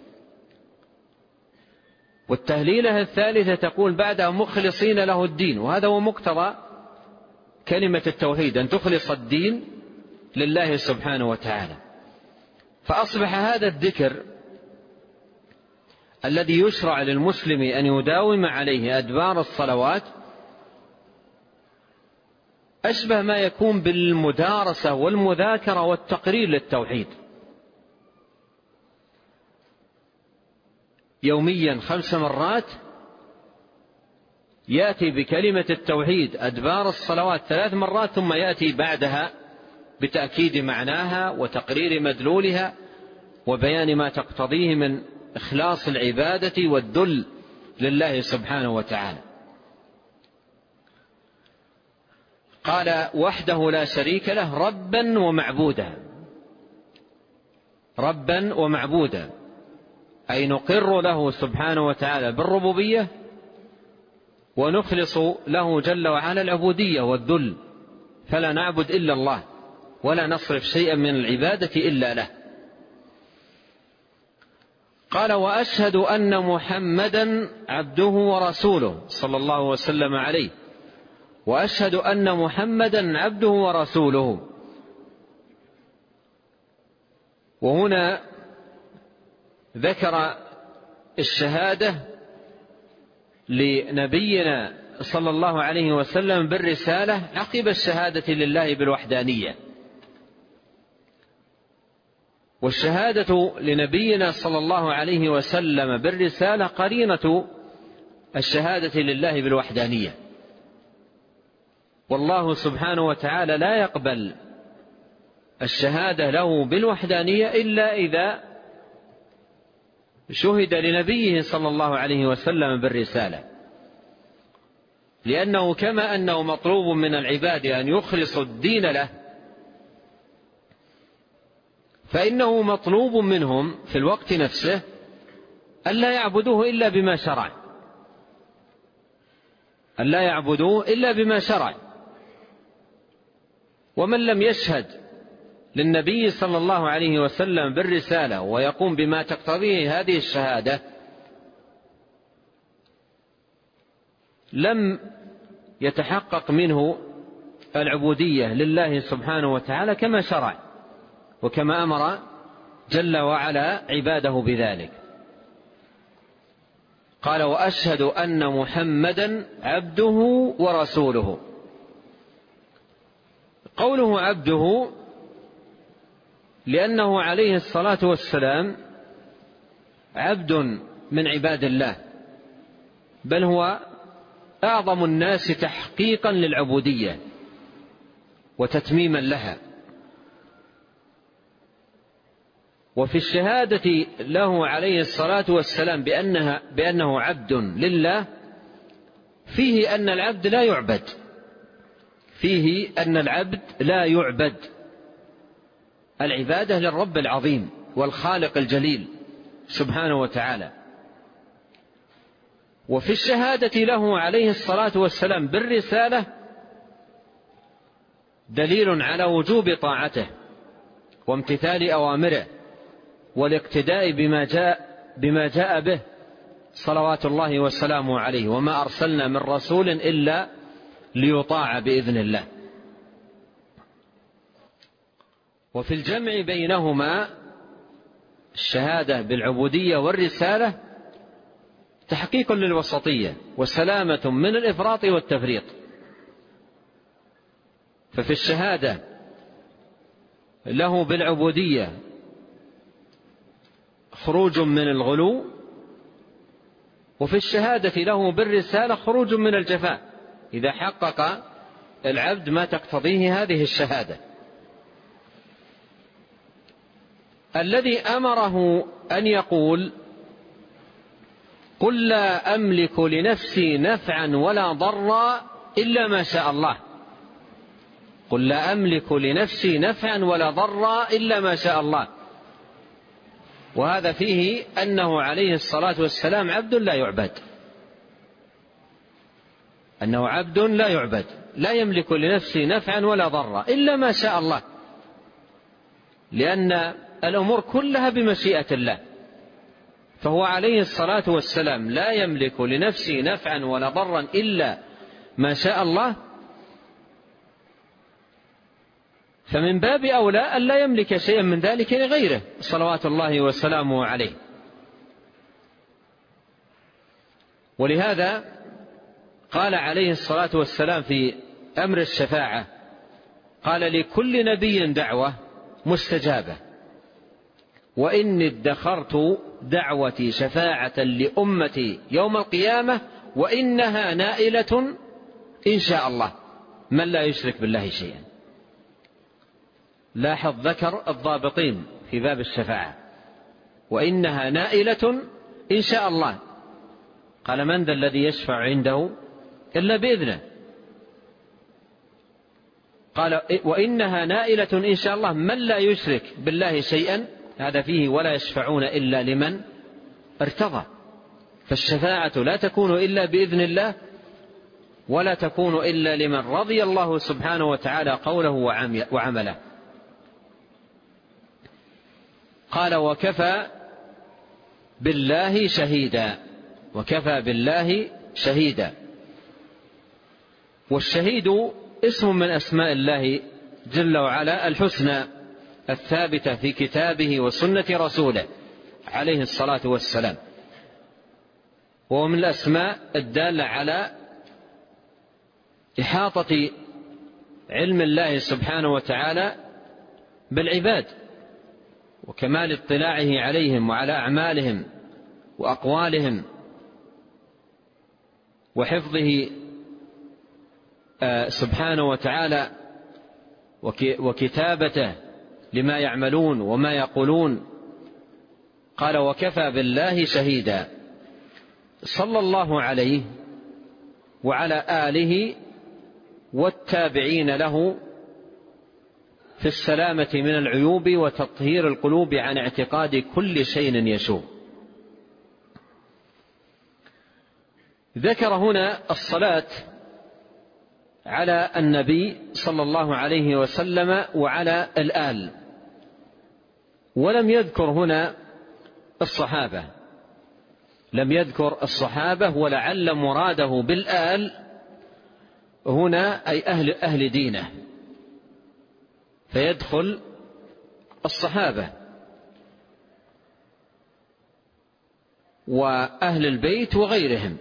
والتهليلة الثالثة تقول بعدها مخلصين له الدين، وهذا هو مقتضى كلمة التوحيد، أن تخلص الدين لله سبحانه وتعالى. فأصبح هذا الذكر الذي يشرع للمسلم أن يداوم عليه أدبار الصلوات أشبه ما يكون بالمدارسة والمذاكرة والتقرير للتوحيد. يوميا خمس مرات يأتي بكلمة التوحيد أدبار الصلوات ثلاث مرات، ثم يأتي بعدها بتأكيد معناها وتقرير مدلولها وبيان ما تقتضيه من إخلاص العبادة والذل لله سبحانه وتعالى. قال وحده لا شريك له ربا ومعبودا، ربا ومعبودا أي نقر له سبحانه وتعالى بالربوبية ونخلص له جل وعلا العبودية والذل، فلا نعبد إلا الله ولا نصرف شيئا من العبادة إلا له. قال وأشهد أن محمدا عبده ورسوله صلى الله وسلم عليه، وأشهد أن محمدا عبده ورسوله. وهنا ذكر الشهادة لنبينا صلى الله عليه وسلم بالرسالة عقب الشهادة لله بالوحدانية. والشهادة لنبينا صلى الله عليه وسلم بالرسالة قرينة الشهادة لله بالوحدانية. والله سبحانه وتعالى لا يقبل الشهادة له بالوحدانية إلا إذا شهد لنبيه صلى الله عليه وسلم بالرسالة، لأنه كما أنه مطلوب من العباد أن يخلصوا الدين له، فإنه مطلوب منهم في الوقت نفسه أن لا يعبدوه إلا بما شرع، أن لا يعبدوه إلا بما شرع. ومن لم يشهد للنبي صلى الله عليه وسلم بالرسالة ويقوم بما تقتضيه هذه الشهادة لم يتحقق منه العبودية لله سبحانه وتعالى كما شرع وكما أمر جل وعلا عباده بذلك. قال: وأشهد أن محمدا عبده ورسوله. قوله عبده لأنه عليه الصلاة والسلام عبد من عباد الله، بل هو أعظم الناس تحقيقا للعبودية وتتميما لها. وفي الشهادة له عليه الصلاة والسلام بأنها بأنه عبد لله فيه أن العبد لا يعبد، فيه أن العبد لا يعبد، العبادة للرب العظيم والخالق الجليل سبحانه وتعالى. وفي الشهادة له عليه الصلاة والسلام بالرسالة دليل على وجوب طاعته وامتثال أوامره والاقتداء بما جاء, بما جاء به صلوات الله وسلامه عليه، وما أرسلنا من رسول إلا ليطاع بإذن الله. وفي الجمع بينهما الشهادة بالعبودية والرسالة تحقيق للوسطية وسلامة من الإفراط والتفريط. ففي الشهادة له بالعبودية خروج من الغلو، وفي الشهادة له بالرسالة خروج من الجفاء إذا حقق العبد ما تقتضيه هذه الشهادة. الذي أمره أن يقول: قل لا أملك لنفسي نفعا ولا ضرا إلا ما شاء الله، قل لا أملك لنفسي نفعا ولا ضرا إلا ما شاء الله. وهذا فيه أنه عليه الصلاة والسلام عبد لا يعبد، أنه عبد لا يعبد، لا يملك لنفسه نفعا ولا ضرا إلا ما شاء الله، لأن الأمور كلها بمشيئة الله. فهو عليه الصلاة والسلام لا يملك لنفسه نفعا ولا ضرا إلا ما شاء الله، فمن باب أولى أن لا يملك شيئا من ذلك لغيره صلوات الله وسلامه عليه. ولهذا قال عليه الصلاة والسلام في أمر الشفاعة: قال: لكل نبي دعوة مستجابة، وإني ادخرت دعوتي شفاعة لأمتي يوم القيامة وإنها نائلة إن شاء الله من لا يشرك بالله شيئا. لاحظ ذكر الضابطين في باب الشفاعة: وإنها نائلة إن شاء الله. قال: من ذا الذي يشفع عنده إلا بإذنه؟ قال: وإنها نائلة إن شاء الله من لا يشرك بالله شيئا. هذا فيه ولا يشفعون إلا لمن ارتضى. فالشفاعة لا تكون إلا بإذن الله، ولا تكون إلا لمن رضي الله سبحانه وتعالى قوله وعمله. قال: وكفى بالله شهيدا، وكفى بالله شهيدا. والشهيد اسم من أسماء الله جل وعلا الحسنى الثابتة في كتابه وسنة رسوله عليه الصلاة والسلام، وهو من الأسماء الدالة على إحاطة علم الله سبحانه وتعالى بالعباد وكمال اطلاعه عليهم وعلى أعمالهم وأقوالهم وحفظه سبحانه وتعالى وكتابته لما يعملون وما يقولون. قال: وكفى بالله شهيدا. صلى الله عليه وعلى آله والتابعين له في السلامة من العيوب وتطهير القلوب عن اعتقاد كل شيء يشوب. ذكر هنا الصلاة على النبي صلى الله عليه وسلم وعلى الآل، ولم يذكر هنا الصحابة، لم يذكر الصحابة، ولعل مراده بالآل هنا أي أهل, أهل دينه، فيدخل الصحابة وأهل البيت وغيرهم.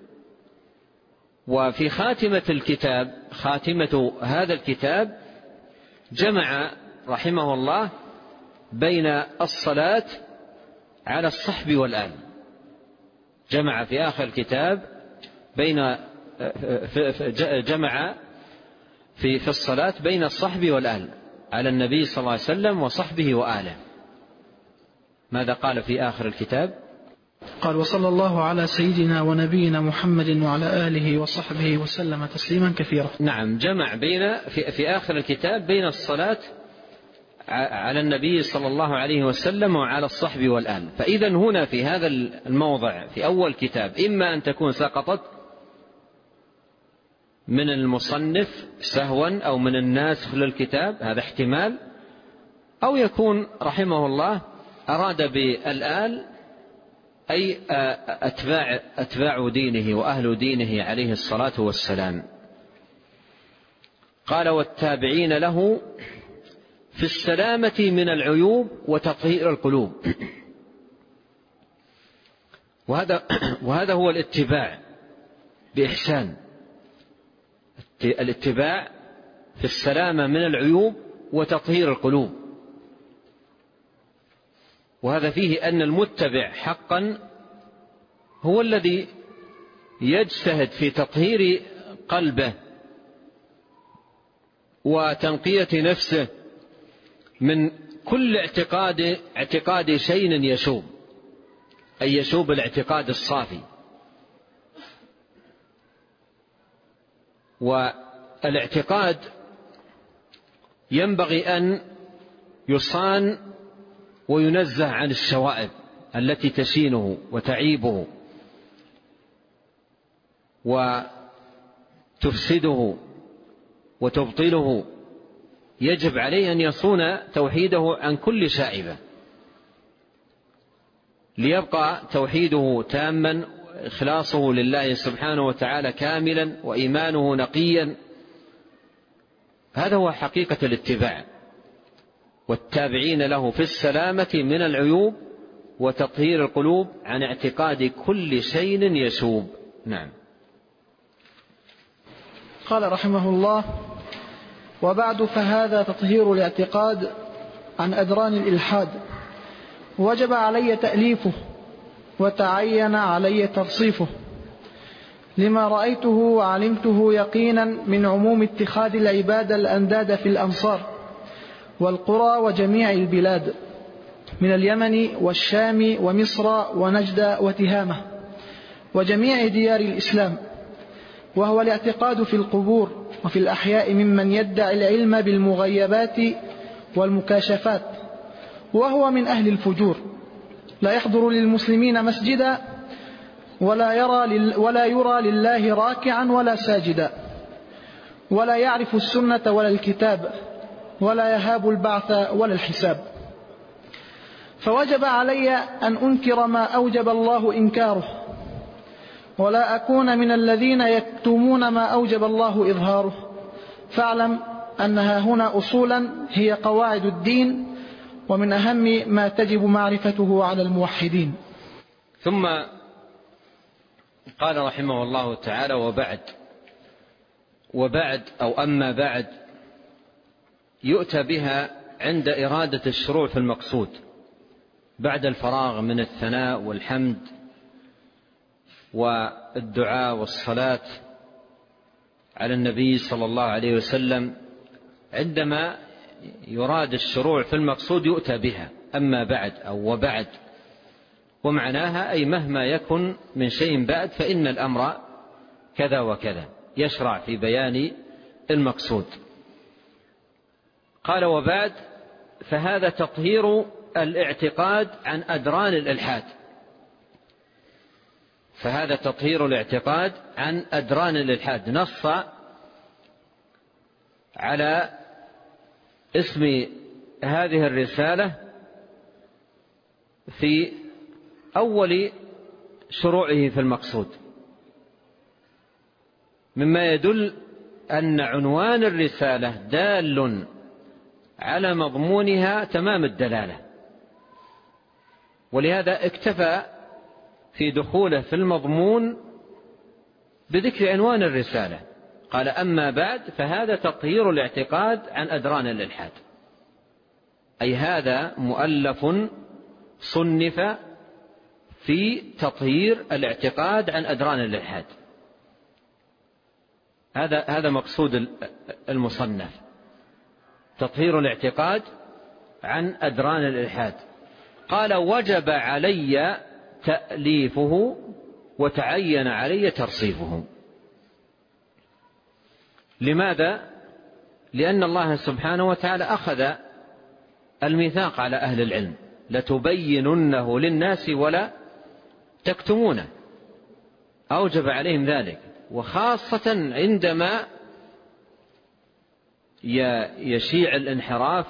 وفي خاتمة الكتاب، خاتمة هذا الكتاب، جمع رحمه الله بين الصلاة على الصحب والآل. جمع في آخر الكتاب بين جمع في في الصلاة بين الصحب والآل على النبي صلى الله عليه وسلم وصحبه وآله. ماذا قال في آخر الكتاب؟ قال: وصلى الله على سيدنا ونبينا محمد وعلى آله وصحبه وسلم تسليما كثيرا. نعم، جمع بين في, في آخر الكتاب بين الصلاة على النبي صلى الله عليه وسلم وعلى الصحب والآل. فإذا هنا في هذا الموضع في أول كتاب إما أن تكون سقطت من المصنف سهوا أو من الناسخ للكتاب، هذا احتمال، أو يكون رحمه الله أراد بالآل أي أتباع, أتباع دينه وأهل دينه عليه الصلاة والسلام. قال: والتابعين له في السلامة من العيوب وتطهير القلوب. وهذا, وهذا هو الاتباع بإحسان، الاتباع في السلامة من العيوب وتطهير القلوب. وهذا فيه أن المتبع حقا هو الذي يجتهد في تطهير قلبه وتنقية نفسه من كل اعتقاد اعتقاد شيء يشوب، أي يشوب الاعتقاد الصافي. والاعتقاد ينبغي أن يصان وينزه عن الشوائب التي تشينه وتعيبه وتفسده وتبطله. يجب عليه أن يصون توحيده عن كل شائبة ليبقى توحيده تاما، إخلاصه لله سبحانه وتعالى كاملا، وإيمانه نقيا. هذا هو حقيقة الاتباع. والتابعين له في السلامة من العيوب وتطهير القلوب عن اعتقاد كل شيء يشوب. نعم. قال رحمه الله: وبعد، فهذا تطهير الاعتقاد عن أدران الإلحاد، وجب علي تأليفه وتعين علي ترصيفه، لما رأيته وعلمته يقينا من عموم اتخاذ العباد الأنداد في الأمصار والقرى وجميع البلاد، من اليمن والشام ومصر ونجد وتهامة وجميع ديار الإسلام، وهو الاعتقاد في القبور وفي الأحياء ممن يدعي العلم بالمغيبات والمكاشفات، وهو من أهل الفجور، لا يحضر للمسلمين مسجدا ولا يرى, ولا يرى لله راكعا ولا ساجدا، ولا يعرف السنة ولا الكتاب، ولا يهاب البعث ولا الحساب. فوجب علي أن أنكر ما أوجب الله إنكاره، ولا أكون من الذين يكتمون ما أوجب الله إظهاره. فاعلم أنها هنا أصولا هي قواعد الدين، ومن أهم ما تجب معرفته على الموحدين. ثم قال رحمه الله تعالى: وبعد. وبعد أو أما بعد يؤتى بها عند إرادة الشروع في المقصود، بعد الفراغ من الثناء والحمد والدعاء والصلاة على النبي صلى الله عليه وسلم. عندما يراد الشروع في المقصود يؤتى بها، أما بعد أو وبعد، ومعناها أي مهما يكن من شيء بعد فإن الأمر كذا وكذا، يشرع في بيان المقصود. قال: وبعد، فهذا تطهير الاعتقاد عن أدران الإلحاد. فهذا تطهير الاعتقاد عن أدران الإلحاد. نص على اسم هذه الرسالة في أول شروعه في المقصود، مما يدل أن عنوان الرسالة دال على مضمونها تمام الدلالة. ولهذا اكتفى في دخوله في المضمون بذكر عنوان الرسالة. قال: أما بعد فهذا تطهير الاعتقاد عن أدران الإلحاد، أي هذا مؤلف صنف في تطهير الاعتقاد عن أدران الإلحاد. هذا هذا مقصود المصنف، تطهير الاعتقاد عن أدران الإلحاد. قال: وجب علي تأليفه وتعين علي ترصيفه. لماذا؟ لأن الله سبحانه وتعالى أخذ الميثاق على أهل العلم: لتبيننه للناس ولا تكتمونه. أوجب عليهم ذلك، وخاصة عندما يشيع الانحراف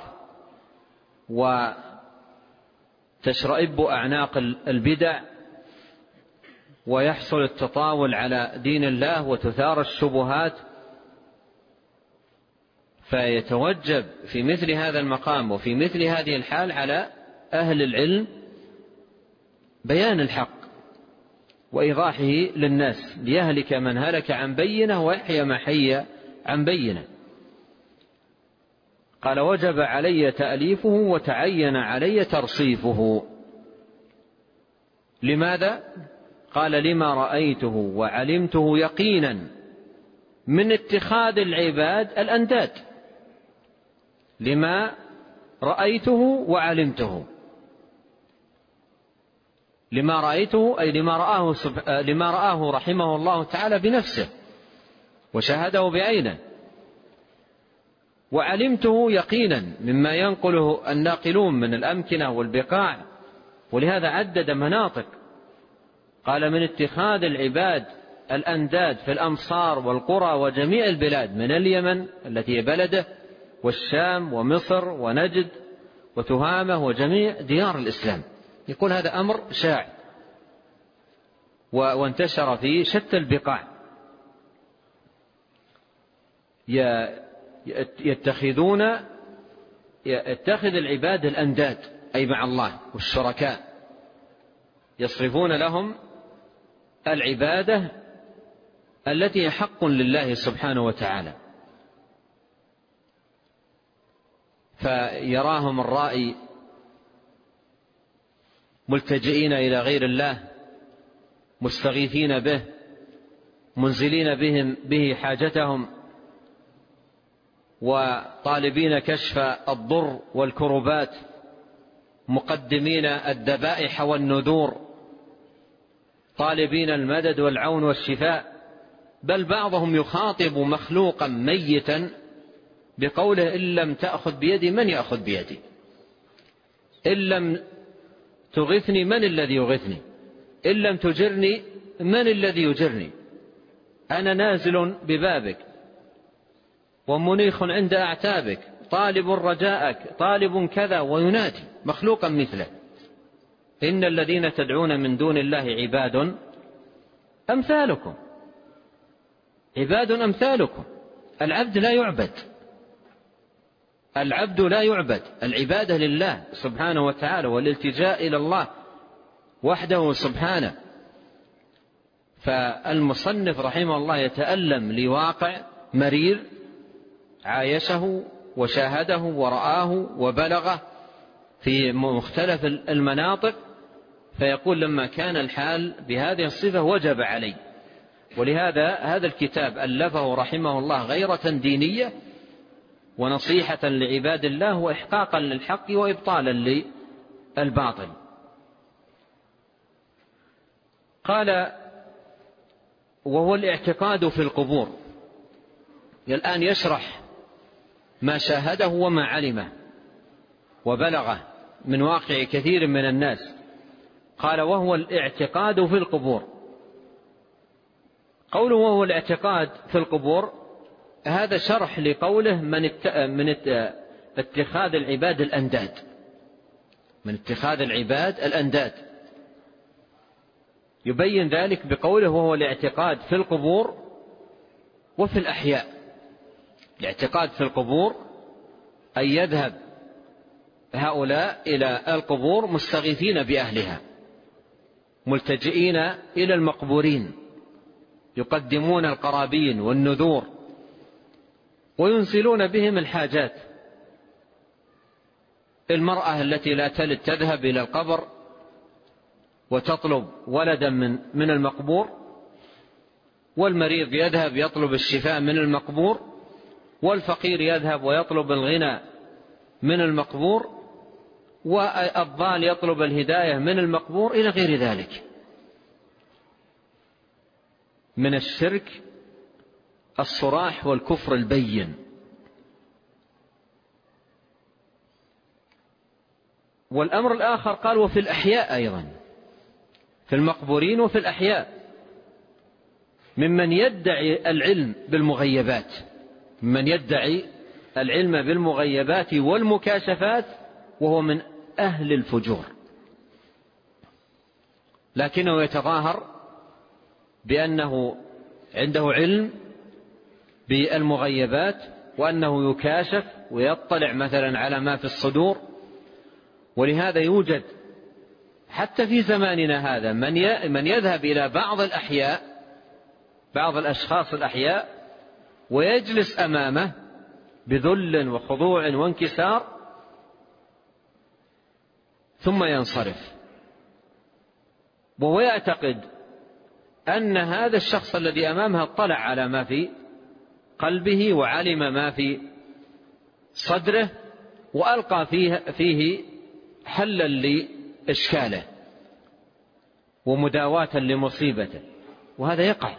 وتشرئب أعناق البدع ويحصل التطاول على دين الله وتثار الشبهات، فيتوجب في مثل هذا المقام وفي مثل هذه الحال على أهل العلم بيان الحق وإيضاحه للناس، ليهلك من هلك عن بينة ويحيى من حي عن بينة. قال: وجب علي تأليفه وتعين علي ترصيفه. لماذا؟ قال: لما رأيته وعلمته يقينا من اتخاذ العباد الأنداد. لما رأيته وعلمته، لما رأيته أي لما رآه, سب... لما رآه رحمه الله تعالى بنفسه وشاهده بعينه، وعلمته يقينا مما ينقله الناقلون من الأمكنة والبقاع. ولهذا عدد مناطق، قال: من اتخاذ العباد الأنداد في الأمصار والقرى وجميع البلاد، من اليمن التي هي بلده والشام ومصر ونجد وتهامة وجميع ديار الإسلام. يقول هذا أمر شاع وانتشر في شتى البقاع. يتخذون يتخذ العباد الأنداد أي مع الله والشركاء، يصرفون لهم العبادة التي حق لله سبحانه وتعالى، فيراهم الرائي ملتجئين إلى غير الله، مستغيثين به، منزلين بهم به حاجتهم، وطالبين كشف الضر والكربات، مقدمين الذبائح والنذور، طالبين المدد والعون والشفاء. بل بعضهم يخاطب مخلوقا ميتا بقوله: إن لم تأخذ بيدي من يأخذ بيدي، إن لم تغثني من الذي يغثني، إن لم تجرني من الذي يجرني، أنا نازل ببابك ومنيخ عند أعتابك، طالب رجاءك، طالب كذا، وينادي مخلوقا مثله. إن الذين تدعون من دون الله عباد أمثالكم، عباد أمثالكم. العبد لا يعبد، العبد لا يعبد، العبادة لله سبحانه وتعالى والالتجاء إلى الله وحده سبحانه. فالمصنف رحمه الله يتألم لواقع مرير عايشه وشاهده ورآه وبلغه في مختلف المناطق، فيقول: لما كان الحال بهذه الصفة وجب علي. ولهذا هذا الكتاب ألفه رحمه الله غيرة دينية ونصيحة لعباد الله وإحقاقا للحق وإبطالا للباطل. قال: وهو الاعتقاد في القبور. الآن يشرح ما شاهده وما علمه وبلغه من واقع كثير من الناس. قال: وهو الاعتقاد في القبور. قوله وهو الاعتقاد في القبور هذا شرح لقوله من من اتخاذ العباد الأنداد، من اتخاذ العباد الأنداد. يبين ذلك بقوله وهو الاعتقاد في القبور وفي الأحياء. الاعتقاد في القبور أن يذهب هؤلاء إلى القبور مستغيثين بأهلها ملتجئين إلى المقبورين، يقدمون القرابين والنذور وينزلون بهم الحاجات. المرأة التي لا تلد تذهب إلى القبر وتطلب ولدا من من المقبور، والمريض يذهب يطلب الشفاء من المقبور، والفقير يذهب ويطلب الغنى من المقبور، والضال يطلب الهداية من المقبور، إلى غير ذلك من الشرك الصراح والكفر البين. والأمر الآخر قال وفي الأحياء أيضا، في المقبورين وفي الأحياء، ممن يدعي العلم بالمغيبات، ممن يدعي العلم بالمغيبات والمكاشفات وهو من أهل الفجور، لكنه يتظاهر بأنه عنده علم بالمغيبات وأنه يكاشف ويطلع مثلا على ما في الصدور. ولهذا يوجد حتى في زماننا هذا من يذهب إلى بعض الأحياء، بعض الأشخاص الأحياء، ويجلس أمامه بذل وخضوع وانكسار ثم ينصرف، وهو يعتقد أن هذا الشخص الذي أمامه اطلع على ما في قلبه وعلم ما في صدره وألقى فيه, فيه حلا لإشكاله ومداواة لمصيبته، وهذا يقع.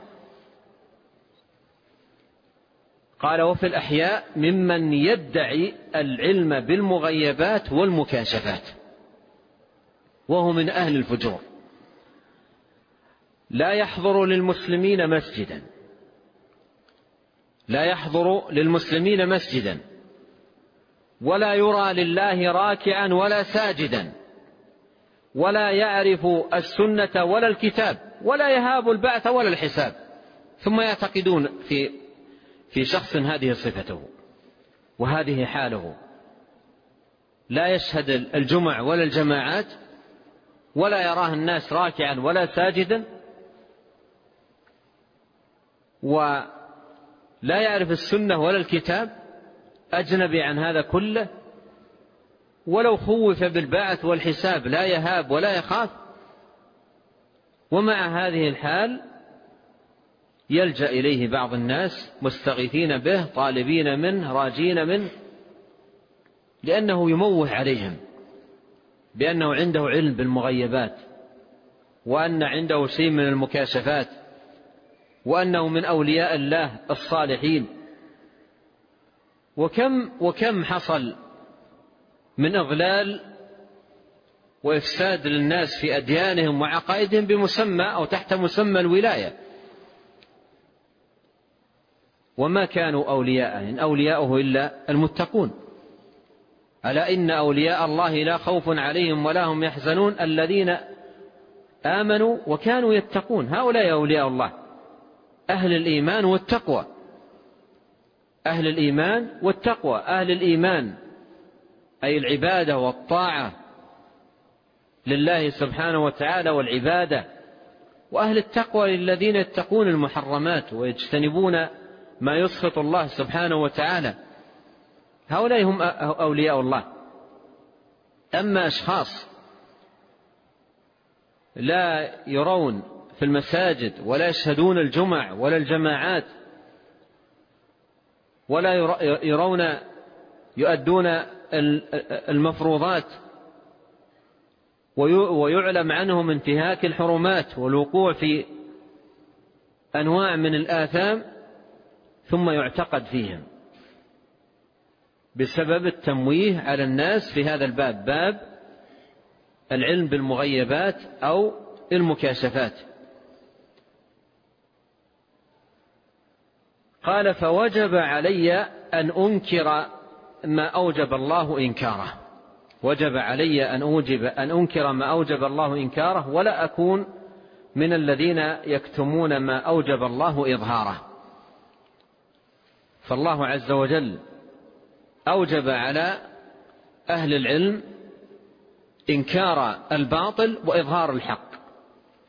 قال وفي الأحياء ممن يدعي العلم بالمغيبات والمكاشفات وهو من أهل الفجور، لا يحضر للمسلمين مسجدا، لا يحضر للمسلمين مسجدا، ولا يرى لله راكعا ولا ساجدا، ولا يعرف السنة ولا الكتاب، ولا يهاب البعث ولا الحساب، ثم يعتقدون في في شخص هذه صفته وهذه حاله، لا يشهد الجمع ولا الجماعات، ولا يراه الناس راكعا ولا ساجدا، ولا يعرف السنة ولا الكتاب، أجنبي عن هذا كله، ولو خوف بالبعث والحساب لا يهاب ولا يخاف. ومع هذه الحال يلجأ إليه بعض الناس مستغيثين به، طالبين منه، راجين منه، لأنه يموه عليهم بأنه عنده علم بالمغيبات، وأن عنده شيء من المكاشفات، وأنه من أولياء الله الصالحين. وكم وكم حصل من إضلال وإفساد للناس في أديانهم وعقائدهم بمسمى أو تحت مسمى الولاية، وما كانوا أولياءه، إن أولياؤه إلا المتقون. ألا إن أولياء الله لا خوف عليهم ولا هم يحزنون الذين آمنوا وكانوا يتقون. هؤلاء أولياء الله، أهل الإيمان والتقوى، أهل الإيمان والتقوى. أهل الإيمان أي العبادة والطاعة لله سبحانه وتعالى والعبادة، وأهل التقوى للذين يتقون المحرمات ويجتنبون ما يسخط الله سبحانه وتعالى. هؤلاء هم أولياء الله. أما أشخاص لا يرون في المساجد ولا يشهدون الجمع ولا الجماعات ولا يرون يؤدون المفروضات، ويعلم عنهم انتهاك الحرمات والوقوع في أنواع من الآثام، ثم يعتقد فيهم بسبب التمويه على الناس في هذا الباب، باب العلم بالمغيبات أو المكاشفات. قال فوجب علي أن أنكر ما أوجب الله إنكاره، وجب علي أن أوجب أن أنكر ما أوجب الله إنكاره، ولا أكون من الذين يكتمون ما أوجب الله إظهاره. فالله عز وجل أوجب على أهل العلم إنكار الباطل وإظهار الحق،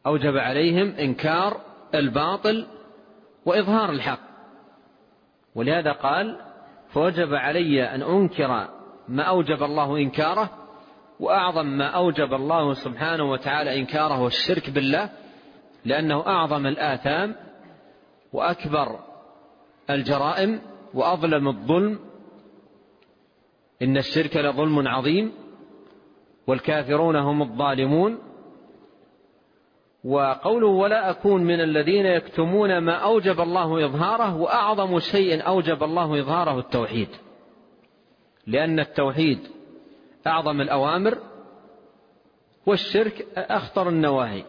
أوجب عليهم إنكار الباطل وإظهار الحق. ولهذا قال: فوجب علي أن أنكر ما أوجب الله إنكاره، وأعظم ما أوجب الله سبحانه وتعالى إنكاره هو الشرك بالله، لأنه أعظم الآثام وأكبر الجرائم وأظلم الظلم. إن الشرك لظلم عظيم والكافرون هم الظالمون. وقوله: ولا أكون من الذين يكتمون ما أوجب الله إظهاره، وأعظم شيء أوجب الله إظهاره التوحيد، لأن التوحيد أعظم الأوامر والشرك أخطر النواهي.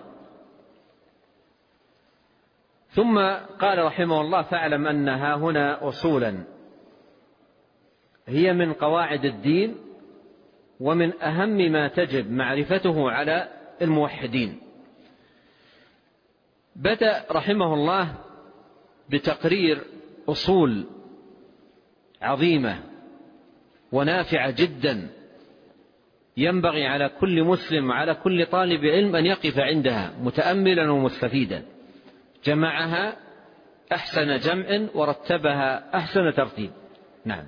ثم قال رحمه الله: فاعلم أنها هنا أصولا هي من قواعد الدين ومن أهم ما تجب معرفته على الموحدين. بدأ رحمه الله بتقرير أصول عظيمة ونافعة جدا ينبغي على كل مسلم وعلى كل طالب علم أن يقف عندها متأملا ومستفيدا. جمعها أحسن جمع ورتبها أحسن ترتيب. نعم.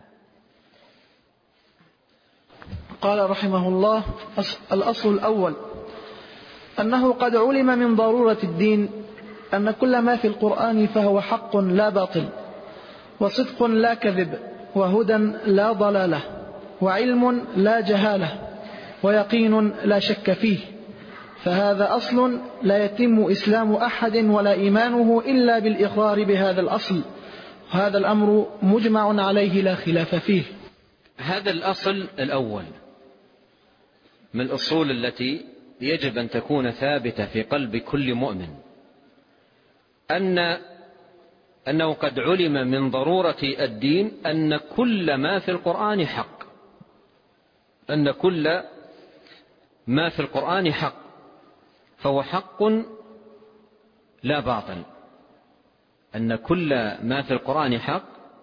قال رحمه الله: الأصل الأول أنه قد علم من ضرورة الدين أن كل ما في القرآن فهو حق لا باطل، وصدق لا كذب، وهدى لا ضلالة، وعلم لا جهالة، ويقين لا شك فيه. فهذا أصل لا يتم إسلام أحد ولا إيمانه إلا بالإقرار بهذا الأصل، وهذا الأمر مجمع عليه لا خلاف فيه. هذا الأصل الأول من الأصول التي يجب أن تكون ثابتة في قلب كل مؤمن، أن أنه قد علم من ضرورة الدين أن كل ما في القرآن حق، أن كل ما في القرآن حق، فهو حق لا باطل. أن كل ما في القرآن حق.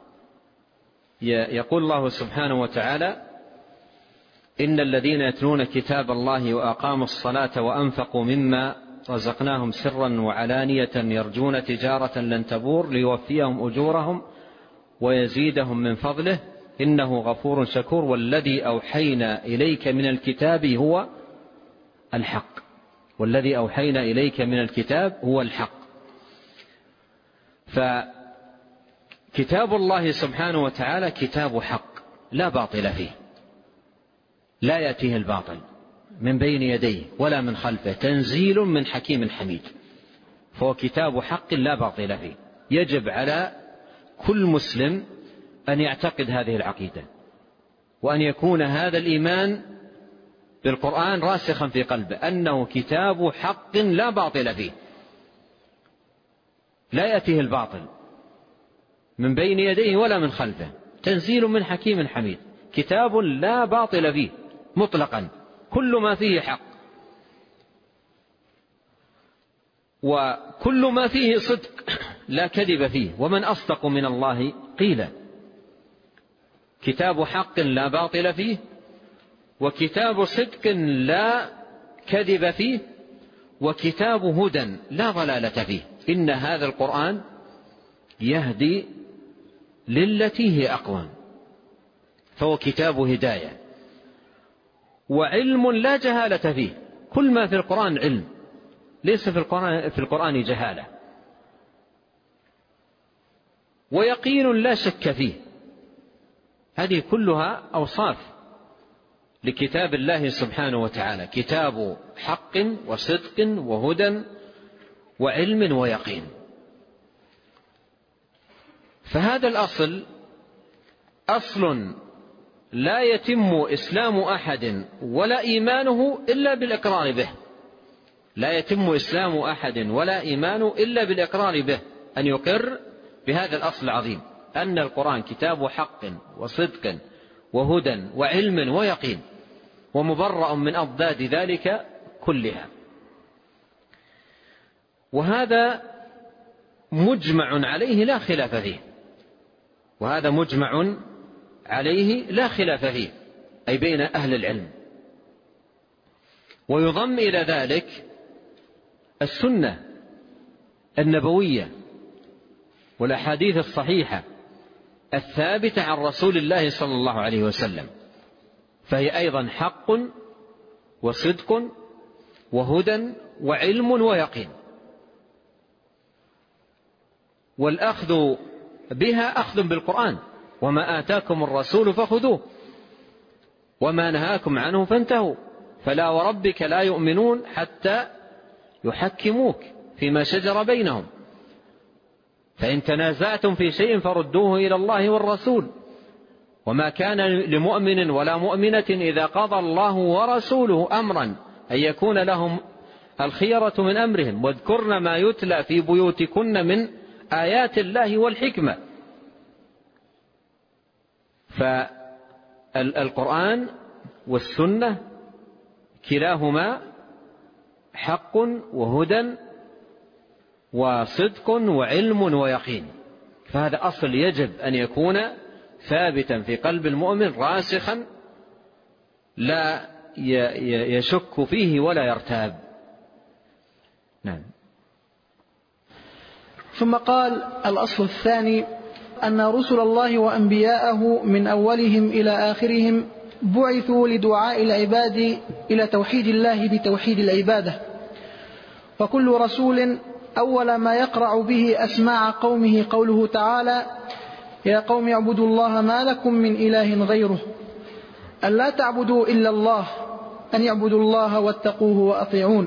يقول الله سبحانه وتعالى: إن الذين يتلون كتاب الله وأقاموا الصلاة وأنفقوا مما رزقناهم سرا وعلانية يرجون تجارة لن تبور ليوفيهم أجورهم ويزيدهم من فضله إنه غفور شكور والذي أوحينا إليك من الكتاب هو الحق. والذي أوحينا إليك من الكتاب هو الحق. فكتاب الله سبحانه وتعالى كتاب حق لا باطل فيه، لا يأتيه الباطل من بين يديه ولا من خلفه، تنزيل من حكيم حميد. فهو كتاب حق لا باطل فيه. يجب على كل مسلم أن يعتقد هذه العقيدة، وأن يكون هذا الإيمان بالقرآن راسخا في قلبه، أنه كتاب حق لا باطل فيه، لا يأتيه الباطل من بين يديه ولا من خلفه، تنزيل من حكيم حميد، كتاب لا باطل فيه مطلقا، كل ما فيه حق، وكل ما فيه صدق لا كذب فيه، ومن أصدق من الله قيلا. كتاب حق لا باطل فيه، وكتاب صدق لا كذب فيه، وكتاب هدى لا ضلالة فيه. إن هذا القرآن يهدي للتي هي أقوم، فهو كتاب هداية. وعلم لا جهالة فيه، كل ما في القرآن علم، ليس في القرآن, في القرآن جهالة. ويقين لا شك فيه، هذه كلها أوصاف لكتاب الله سبحانه وتعالى، كتاب حق وصدق وهدى وعلم ويقين. فهذا الأصل أصل لا يتم إسلام أحد ولا إيمانه إلا بالإقرار به، لا يتم إسلام أحد ولا إيمانه إلا بالإقرار به، أن يقر بهذا الأصل العظيم، أن القرآن كتاب حق وصدق وهدى وعلم ويقين، ومبرأ من أضداد ذلك كلها. وهذا مجمع عليه لا خلاف فيه، وهذا مجمع عليه لا خلاف فيه، أي بين أهل العلم. ويضم إلى ذلك السنة النبوية والأحاديث الصحيحة الثابتة عن رسول الله صلى الله عليه وسلم، فهي أيضا حق وصدق وهدى وعلم ويقين. والأخذ بها أخذ بالقرآن: وما آتاكم الرسول فخذوه وما نهاكم عنه فانتهوا فلا وربك لا يؤمنون حتى يحكموك فيما شجر بينهم فإن تنازعتم في شيء فردوه إلى الله والرسول وما كان لمؤمن ولا مؤمنة إذا قضى الله ورسوله أمرا أن يكون لهم الخيرة من أمرهم واذكرن ما يتلى في بيوتكن من آيات الله والحكمة. فالقرآن والسنة كلاهما حق وهدى وصدق وعلم ويقين، فهذا أصل يجب أن يكون ثابتا في قلب المؤمن راسخا لا يشك فيه ولا يرتاب. نعم. ثم قال: الأصل الثاني أن رسل الله وأنبياءه من أولهم إلى آخرهم بعثوا لدعاء العباد إلى توحيد الله بتوحيد العبادة، وكل رسول أول ما يقرع به أسماع قومه قوله تعالى: يا قوم اعبدوا الله ما لكم من إله غيره، أن لا تعبدوا إلا الله، أن يعبدوا الله واتقوه وأطيعون.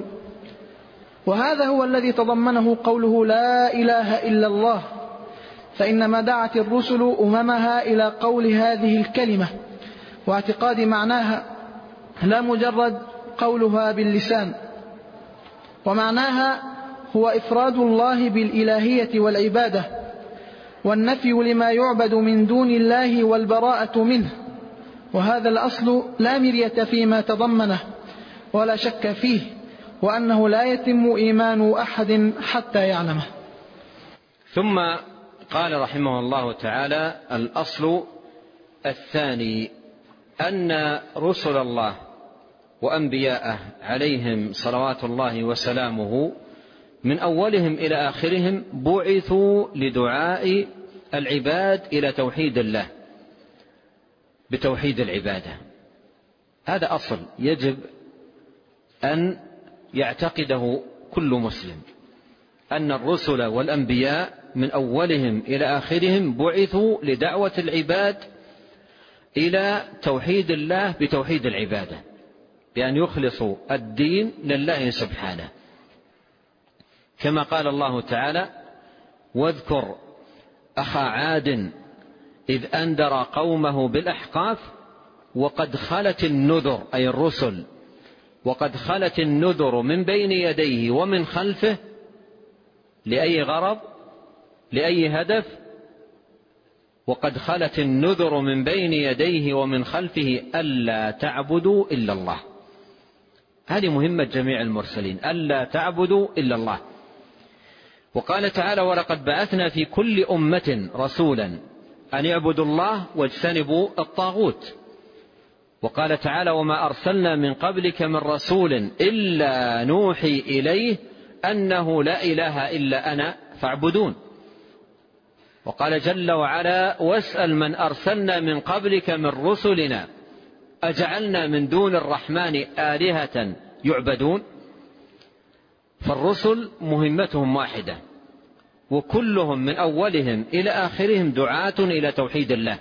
وهذا هو الذي تضمنه قوله لا إله إلا الله، فإنما دعت الرسل أممها إلى قول هذه الكلمة واعتقاد معناها، لا مجرد قولها باللسان. ومعناها هو إفراد الله بالإلهية والعبادة والنفي لما يعبد من دون الله والبراءة منه، وهذا الأصل لا مرية فيما تضمنه ولا شك فيه، وأنه لا يتم إيمان أحد حتى يعلمه. ثم قال رحمه الله تعالى: الأصل الثاني أن رسل الله وأنبياءه عليهم صلوات الله وسلامه من أولهم إلى آخرهم بعثوا لدعاء العباد إلى توحيد الله بتوحيد العبادة. هذا أصل يجب أن يعتقده كل مسلم، أن الرسل والأنبياء من أولهم إلى آخرهم بعثوا لدعوة العباد إلى توحيد الله بتوحيد العبادة، بأن يخلصوا الدين لله سبحانه، كما قال الله تعالى: واذكر أخا عاد إذ أنذر قومه بالأحقاف وقد خلت النذر، أي الرسل، وقد خلت النذر من بين يديه ومن خلفه، لأي غرض؟ لأي هدف؟ وقد خلت النذر من بين يديه ومن خلفه ألا تعبدوا إلا الله. هذه مهمة جميع المرسلين، ألا تعبدوا إلا الله. وقال تعالى: ولقد بعثنا في كل أمة رسولا أن يعبدوا الله واجتنبوا الطاغوت. وقال تعالى: وما أرسلنا من قبلك من رسول إلا نوحي إليه أنه لا إله إلا أنا فاعبدون. وقال جل وعلا: واسأل من أرسلنا من قبلك من رسلنا أجعلنا من دون الرحمن آلهة يعبدون. فالرسل مهمتهم واحدة، وكلهم من أولهم إلى آخرهم دعاة إلى توحيد الله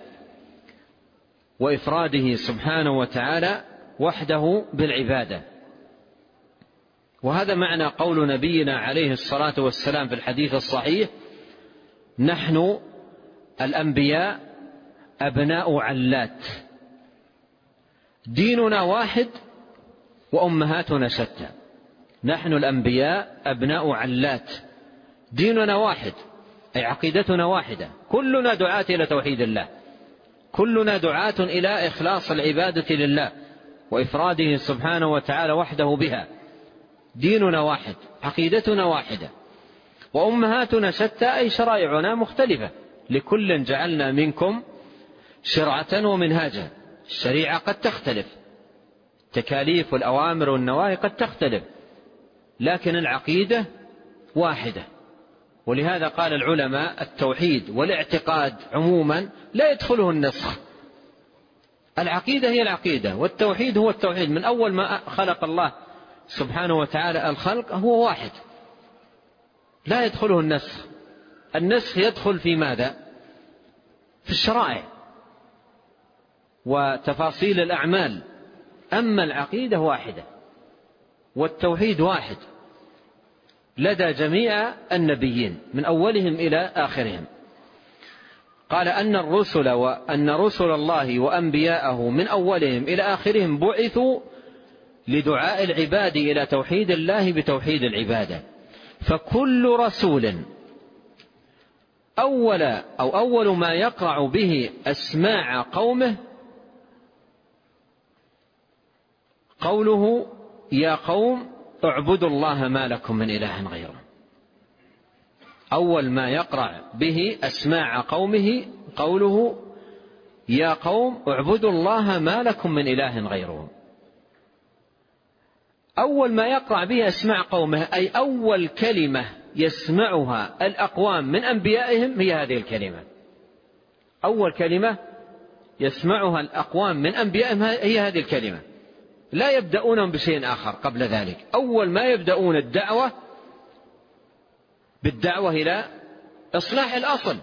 وإفراده سبحانه وتعالى وحده بالعبادة. وهذا معنى قول نبينا عليه الصلاة والسلام في الحديث الصحيح: نحن الأنبياء أبناء علات، ديننا واحد وأمهاتنا شتى. نحن الأنبياء أبناء علات، ديننا واحد، أي عقيدتنا واحدة، كلنا دعاة إلى توحيد الله، كلنا دعاة إلى إخلاص العبادة لله وإفراده سبحانه وتعالى وحده بها. ديننا واحد، عقيدتنا واحدة، وأمهاتنا شتى، أي شرائعنا مختلفة، لكل جعلنا منكم شرعة ومنهاجا. الشريعة قد تختلف، تكاليف والأوامر والنواهي قد تختلف، لكن العقيدة واحدة. ولهذا قال العلماء التوحيد والاعتقاد عموما لا يدخله النسخ. العقيدة هي العقيدة والتوحيد هو التوحيد، من أول ما خلق الله سبحانه وتعالى الخلق هو واحد، لا يدخله النسخ. النسخ يدخل في ماذا؟ في الشرائع وتفاصيل الأعمال. أما العقيدة واحدة والتوحيد واحد لدى جميع النبيين من أولهم إلى آخرهم. قال أن الرسل وأن رسل الله وأنبياءه من أولهم إلى آخرهم بعثوا لدعاء العباد إلى توحيد الله بتوحيد العبادة. فكل رسول أول أو أول ما يقرع به أسماع قومه قوله يا قوم اعبدوا الله ما لكم من إله غيره. أول ما يقرع به أسماع قومه قوله يا قوم اعبدوا الله ما لكم من إله غيره. أول ما يقرع به أسماع قومه أي أول كلمة يسمعها الأقوام من أنبيائهم هي هذه الكلمة. أول كلمة يسمعها الأقوام من أنبيائهم هي هذه الكلمة، لا يبدأونهم بشيء آخر قبل ذلك. أول ما يبدأون الدعوة بالدعوة إلى إصلاح الأصل،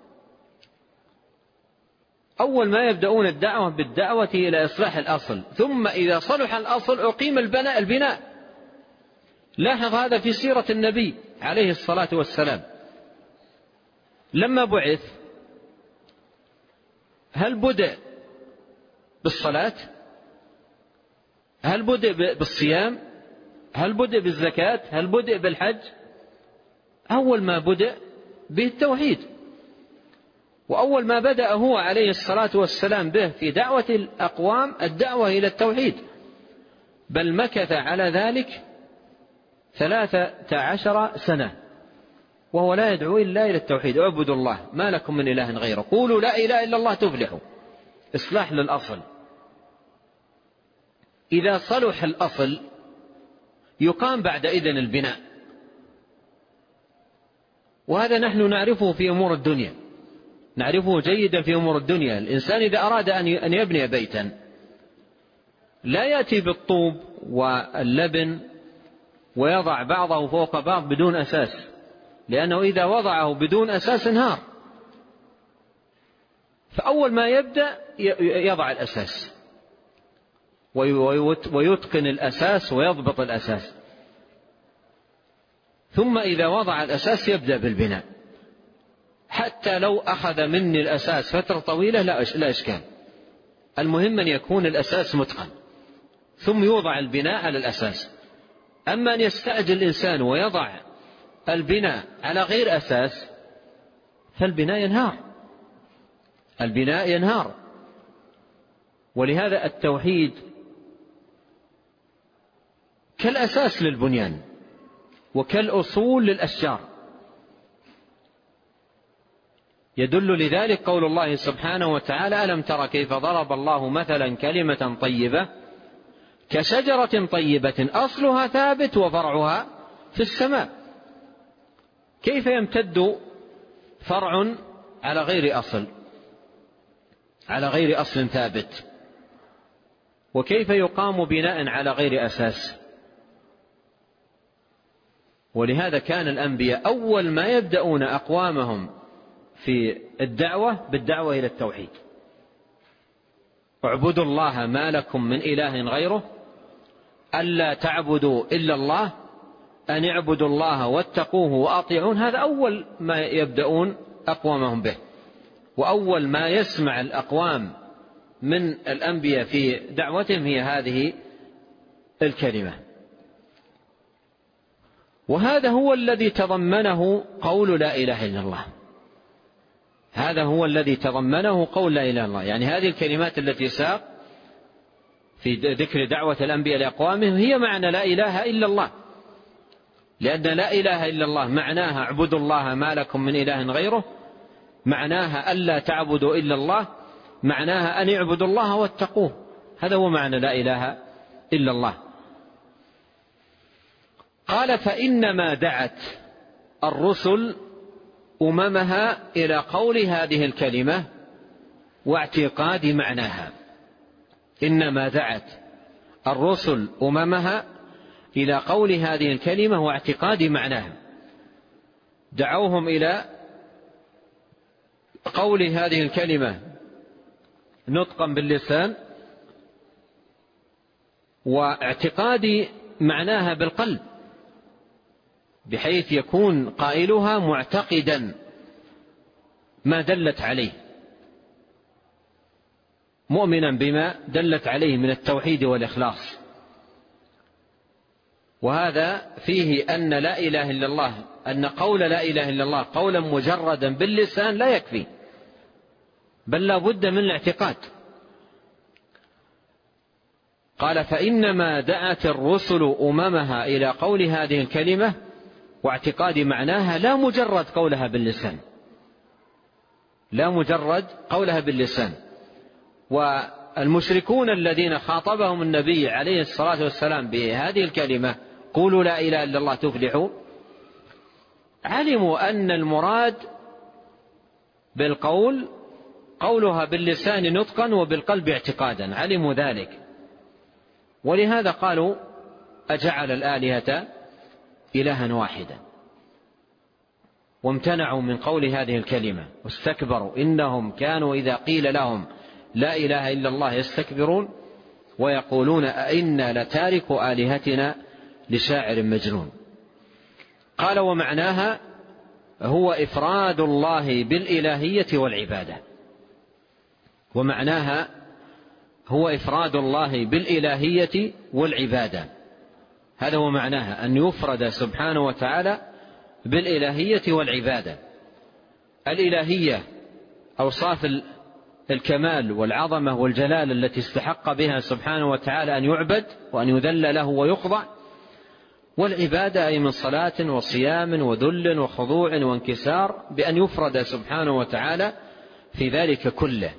أول ما يبدأون الدعوة بالدعوة إلى إصلاح الأصل، ثم إذا صلح الأصل أقيم البناء البناء. لاحظ هذا في سيرة النبي عليه الصلاة والسلام. لما بعث هل بدأ بالصلاة؟ هل بدأ بالصيام؟ هل بدأ بالزكاة؟ هل بدأ بالحج؟ أول ما بدأ بالتوحيد. وأول ما بدأ هو عليه الصلاة والسلام به في دعوة الأقوام الدعوة إلى التوحيد، بل مكث على ذلك ثلاثة عشر سنة وهو لا يدعو إلا إلى التوحيد. اعبدوا الله ما لكم من إله غيره، قولوا لا إله إلا الله تفلحوا. إصلاح للأصل. إذا صلح الأصل يقام بعد إذن البناء، وهذا نحن نعرفه في أمور الدنيا، نعرفه جيدا في أمور الدنيا. الإنسان إذا أراد أن يبني بيتا لا يأتي بالطوب واللبن ويضع بعضه فوق بعض بدون أساس، لأنه إذا وضعه بدون أساس انهار. فأول ما يبدأ يضع الأساس ويتقن الأساس ويضبط الأساس، ثم إذا وضع الأساس يبدأ بالبناء. حتى لو أخذ مني الأساس فترة طويلة لا إشكال، المهم أن يكون الأساس متقن ثم يوضع البناء على الأساس. أما أن يستعجل الإنسان ويضع البناء على غير أساس فالبناء ينهار، البناء ينهار. ولهذا التوحيد كالأساس للبنيان وكالأصول للأشجار. يدل لذلك قول الله سبحانه وتعالى ألم تر كيف ضرب الله مثلا كلمة طيبة كشجرة طيبة أصلها ثابت وفرعها في السماء. كيف يمتد فرع على غير أصل على غير أصل ثابت؟ وكيف يقام بناء على غير أساس؟ ولهذا كان الأنبياء أول ما يبدأون أقوامهم في الدعوة بالدعوة إلى التوحيد. اعبدوا الله ما لكم من إله غيره، ألا تعبدوا إلا الله، أن اعبدوا الله واتقوه وأطيعون. هذا أول ما يبدأون أقوامهم به، وأول ما يسمع الأقوام من الأنبياء في دعوتهم هي هذه الكلمة. وهذا هو الذي تضمنه قول لا إله إلا الله، هذا هو الذي تضمنه قول لا إله إلا الله. يعني هذه الكلمات التي ساق في ذكر دعوة الأنبياء لأقوامهم هي معنى لا إله إلا الله، لأن لا إله إلا الله معناها اعبدوا الله ما لكم من إله غيره، معناها ألا تعبدوا إلا الله، معناها أن اعبدوا الله واتقوه. هذا هو معنى لا إله إلا الله. قال فإنما دعت الرسل أممها إلى قول هذه الكلمة واعتقاد معناها. إنما دعت الرسل أممها إلى قول هذه الكلمة واعتقاد معناها، دعوهم إلى قول هذه الكلمة نطقا باللسان واعتقاد معناها بالقلب، بحيث يكون قائلها معتقدا ما دلت عليه، مؤمنا بما دلت عليه من التوحيد والإخلاص. وهذا فيه أن لا إله إلا الله، أن قول لا إله إلا الله قولا مجردا باللسان لا يكفي، بل لا بد من الاعتقاد. قال فإنما دعت الرسل أممها إلى قول هذه الكلمة واعتقاد معناها، لا مجرد قولها باللسان، لا مجرد قولها باللسان. والمشركون الذين خاطبهم النبي عليه الصلاة والسلام بهذه الكلمة قولوا لا إله إلا الله تفلحوا، علموا أن المراد بالقول قولها باللسان نطقا وبالقلب اعتقادا، علموا ذلك. ولهذا قالوا أجعل الآلهة إلها واحدا، وامتنعوا من قول هذه الكلمة واستكبروا، إنهم كانوا إذا قيل لهم لا إله إلا الله يستكبرون ويقولون أئنا لتاركوا آلهتنا لشاعر مجنون. قال ومعناها هو إفراد الله بالإلهية والعبادة، ومعناها هو إفراد الله بالإلهية والعبادة، هذا هو معناها، أن يفرد سبحانه وتعالى بالإلهية والعبادة. الإلهية أوصاف الكمال والعظمة والجلال التي استحق بها سبحانه وتعالى أن يعبد وأن يذل له ويخضع، والعبادة أي من صلاة وصيام وذل وخضوع وانكسار، بأن يفرد سبحانه وتعالى في ذلك كله.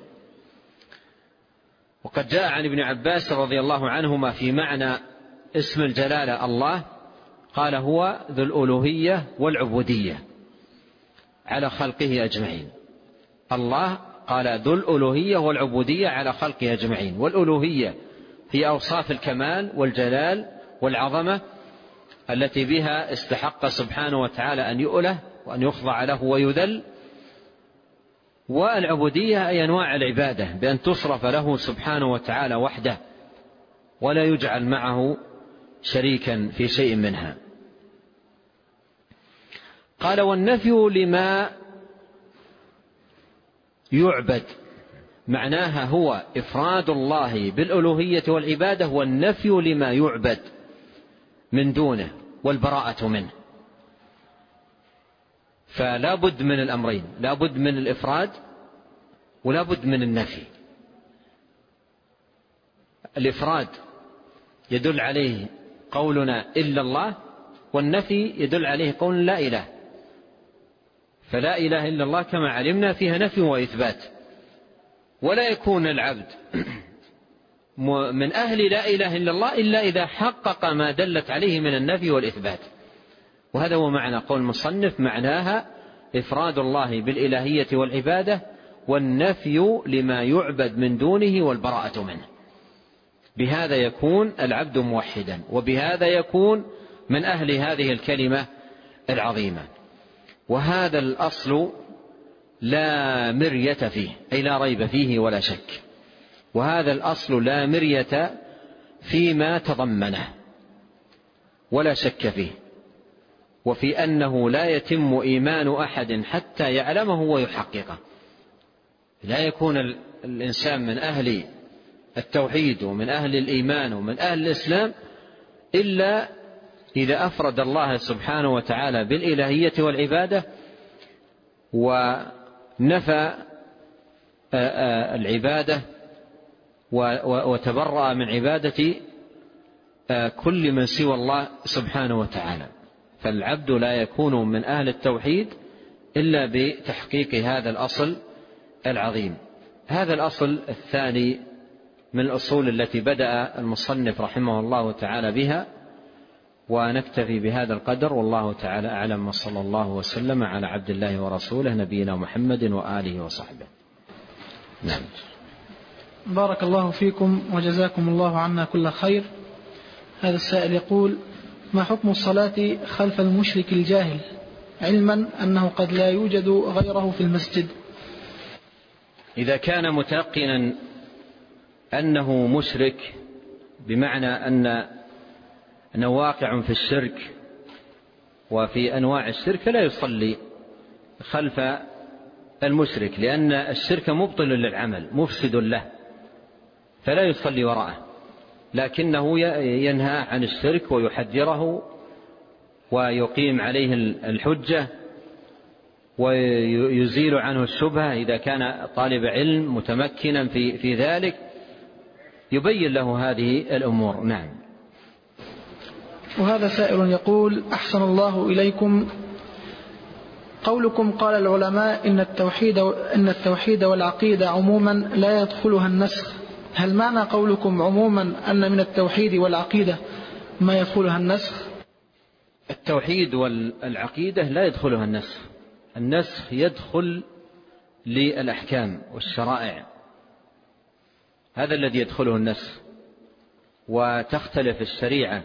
وقد جاء عن ابن عباس رضي الله عنهما في معنى اسم الجلالة الله، قال هو ذو الألوهية والعبودية على خلقه أجمعين. الله قال ذو الألوهية والعبودية على خلقه أجمعين، والألوهية هي أوصاف الكمال والجلال والعظمة التي بها استحق سبحانه وتعالى أن يؤله وأن يخضع له ويذل، والعبودية أي أنواع العبادة بأن تصرف له سبحانه وتعالى وحده ولا يجعل معه شريكا في شيء منها. قال والنفي لما يعبد معناها هو إفراد الله بالألوهية والعبادة، والنفي لما يعبد من دونه والبراءة منه. فلا بد من الأمرين، لا بد من الإفراد ولا بد من النفي. الإفراد يدل عليه قولنا إلا الله، والنفي يدل عليه قول لا إله. فلا إله إلا الله كما علمنا فيها نفي وإثبات، ولا يكون العبد من أهل لا إله إلا الله إلا إذا حقق ما دلت عليه من النفي والإثبات. وهذا هو معنى قول المصنف، معناها إفراد الله بالإلهية والعبادة والنفي لما يعبد من دونه والبراءة منه. بهذا يكون العبد موحدا، وبهذا يكون من أهل هذه الكلمة العظيمة. وهذا الأصل لا مرية فيه، أي لا ريب فيه ولا شك. وهذا الأصل لا مرية فيما تضمنه ولا شك فيه، وفي أنه لا يتم إيمان أحد حتى يعلمه ويحققه. لا يكون الإنسان من أهل التوحيد ومن أهل الإيمان ومن أهل الإسلام إلا إذا أفرد الله سبحانه وتعالى بالإلهية والعبادة ونفى العبادة وتبرأ من عبادة كل من سوى الله سبحانه وتعالى. فالعبد لا يكون من أهل التوحيد إلا بتحقيق هذا الأصل العظيم. هذا الأصل الثاني من الأصول التي بدأ المصنف رحمه الله تعالى بها، ونكتفي بهذا القدر، والله تعالى أعلم، وصلى الله وسلم على عبد الله ورسوله نبينا محمد وآله وصحبه. نعم. بارك الله فيكم وجزاكم الله عنا كل خير. هذا السائل يقول: ما حكم الصلاة خلف المشرك الجاهل، علما أنه قد لا يوجد غيره في المسجد؟ إذا كان متيقنا أنه مشرك، بمعنى أن أنه واقع في الشرك وفي أنواع الشرك، فلا يصلي خلف المشرك، لأن الشرك مبطل للعمل مفسد له، فلا يصلي وراءه، لكنه ينهى عن الشرك ويحذره ويقيم عليه الحجة ويزيل عنه الشبهة. إذا كان طالب علم متمكنا في في ذلك يبين له هذه الأمور. نعم. وهذا سائل يقول: أحسن الله إليكم، قولكم قال العلماء إن التوحيد إن التوحيد والعقيدة عموما لا يدخلها النسخ، هل معنى قولكم عموما أن من التوحيد والعقيدة ما يدخلها النسخ؟ التوحيد والعقيدة لا يدخلها النسخ، النسخ يدخل للأحكام والشرائع، هذا الذي يدخله النسخ. وتختلف الشريعة،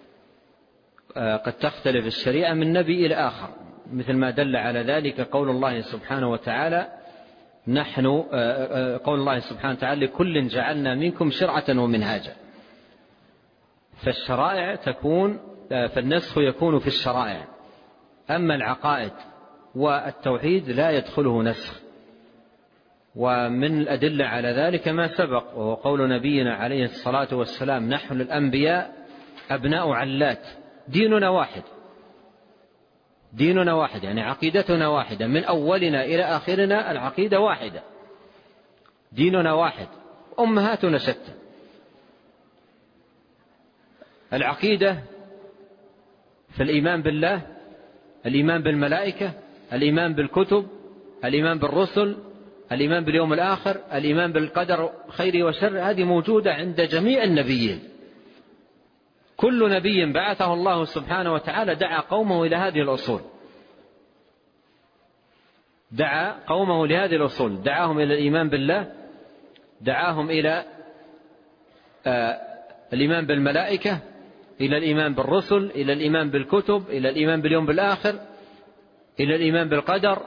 قد تختلف الشريعة من نبي إلى آخر، مثل ما دل على ذلك قول الله سبحانه وتعالى نحن قول الله سبحانه وتعالى: لكل جعلنا منكم شرعة ومنهاجا. فالشرائع تكون فالنسخ يكون في الشرائع، أما العقائد والتوحيد لا يدخله نسخ. ومن الأدلة على ذلك ما سبق، وهو قول نبينا عليه الصلاة والسلام: نحن الأنبياء أبناء علات، ديننا واحد، ديننا واحد، يعني عقيدتنا واحدة، من أولنا إلى آخرنا العقيدة واحدة، ديننا واحد، أمهاتنا شتى. العقيدة في الإيمان بالله، الإيمان بالملائكة، الإيمان بالكتب، الإيمان بالرسل، الإيمان باليوم الآخر، الإيمان بالقدر خير وشر، هذه موجودة عند جميع النبيين. كل نبي بعثه الله سبحانه وتعالى دعا قومه إلى هذه الأصول، دعا قومه لهذه الأصول، دعاهم إلى الإيمان بالله، دعاهم إلى آه الإيمان بالملائكة، إلى الإيمان بالرسل، إلى الإيمان بالكتب، إلى الإيمان باليوم الآخر، إلى الإيمان بالقدر.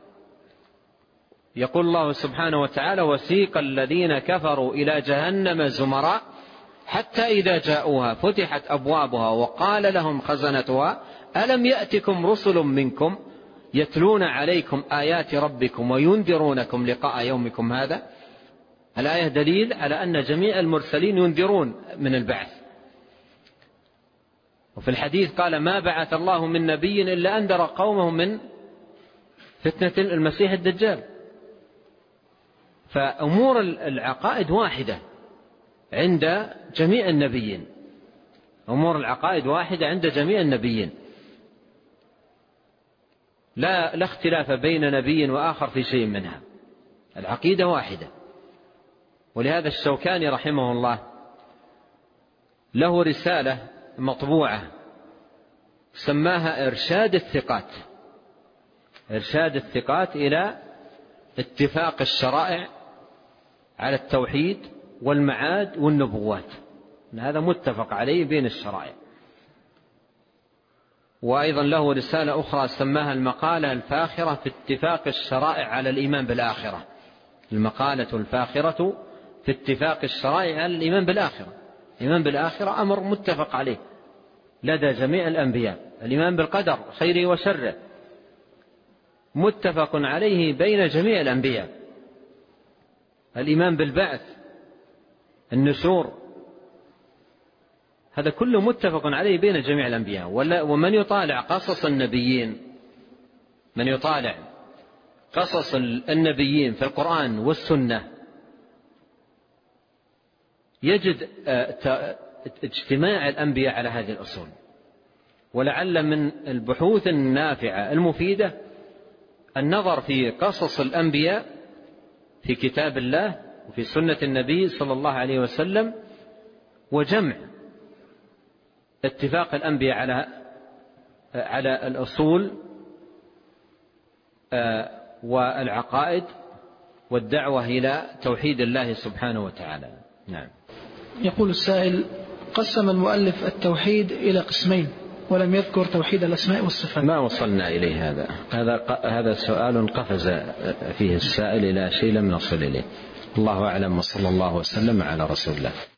يقول الله سبحانه وتعالى: وسيق الذين كفروا إلى جهنم زمراء حتى إذا جاءوها فتحت أبوابها وقال لهم خزنتها ألم يأتكم رسل منكم يتلون عليكم آيات ربكم وينذرونكم لقاء يومكم هذا. الآية دليل على أن جميع المرسلين ينذرون من البعث. وفي الحديث قال: ما بعث الله من نبي إلا أنذر قومه من فتنة المسيح الدجال. فأمور العقائد واحدة عند جميع النبيين، أمور العقائد واحدة عند جميع النبيين، لا لا اختلاف بين نبي وآخر في شيء منها، العقيدة واحدة. ولهذا الشوكاني رحمه الله له رسالة مطبوعة سماها إرشاد الثقات، إرشاد الثقات إلى اتفاق الشرائع على التوحيد والمعاد والنبوات، هذا متفق عليه بين الشرائع. وأيضا له رسالة أخرى سماها المقالة الفاخرة في اتفاق الشرائع على الإيمان بالآخرة، المقالة الفاخرة في اتفاق الشرائع على الإيمان بالآخرة. الإيمان بالآخرة أمر متفق عليه لدى جميع الأنبياء، الإيمان بالقدر خيره وشره متفق عليه بين جميع الأنبياء، الإيمان بالبعث، النشور، هذا كله متفق عليه بين جميع الأنبياء. ومن يطالع قصص النبيين، من يطالع قصص النبيين في القرآن والسنة يجد اجتماع الأنبياء على هذه الأصول. ولعل من البحوث النافعة المفيدة النظر في قصص الأنبياء في كتاب الله وفي سنة النبي صلى الله عليه وسلم، وجمع اتفاق الأنبياء على على الأصول والعقائد والدعوة إلى توحيد الله سبحانه وتعالى. نعم. يقول السائل: قسم المؤلف التوحيد إلى قسمين ولم يذكر توحيد الأسماء والصفات. ما وصلنا إليه هذا هذا هذا سؤال قفز فيه السائل إلى شيء لم نصل إليه. الله أعلم، وصلى الله وسلم على رسول الله.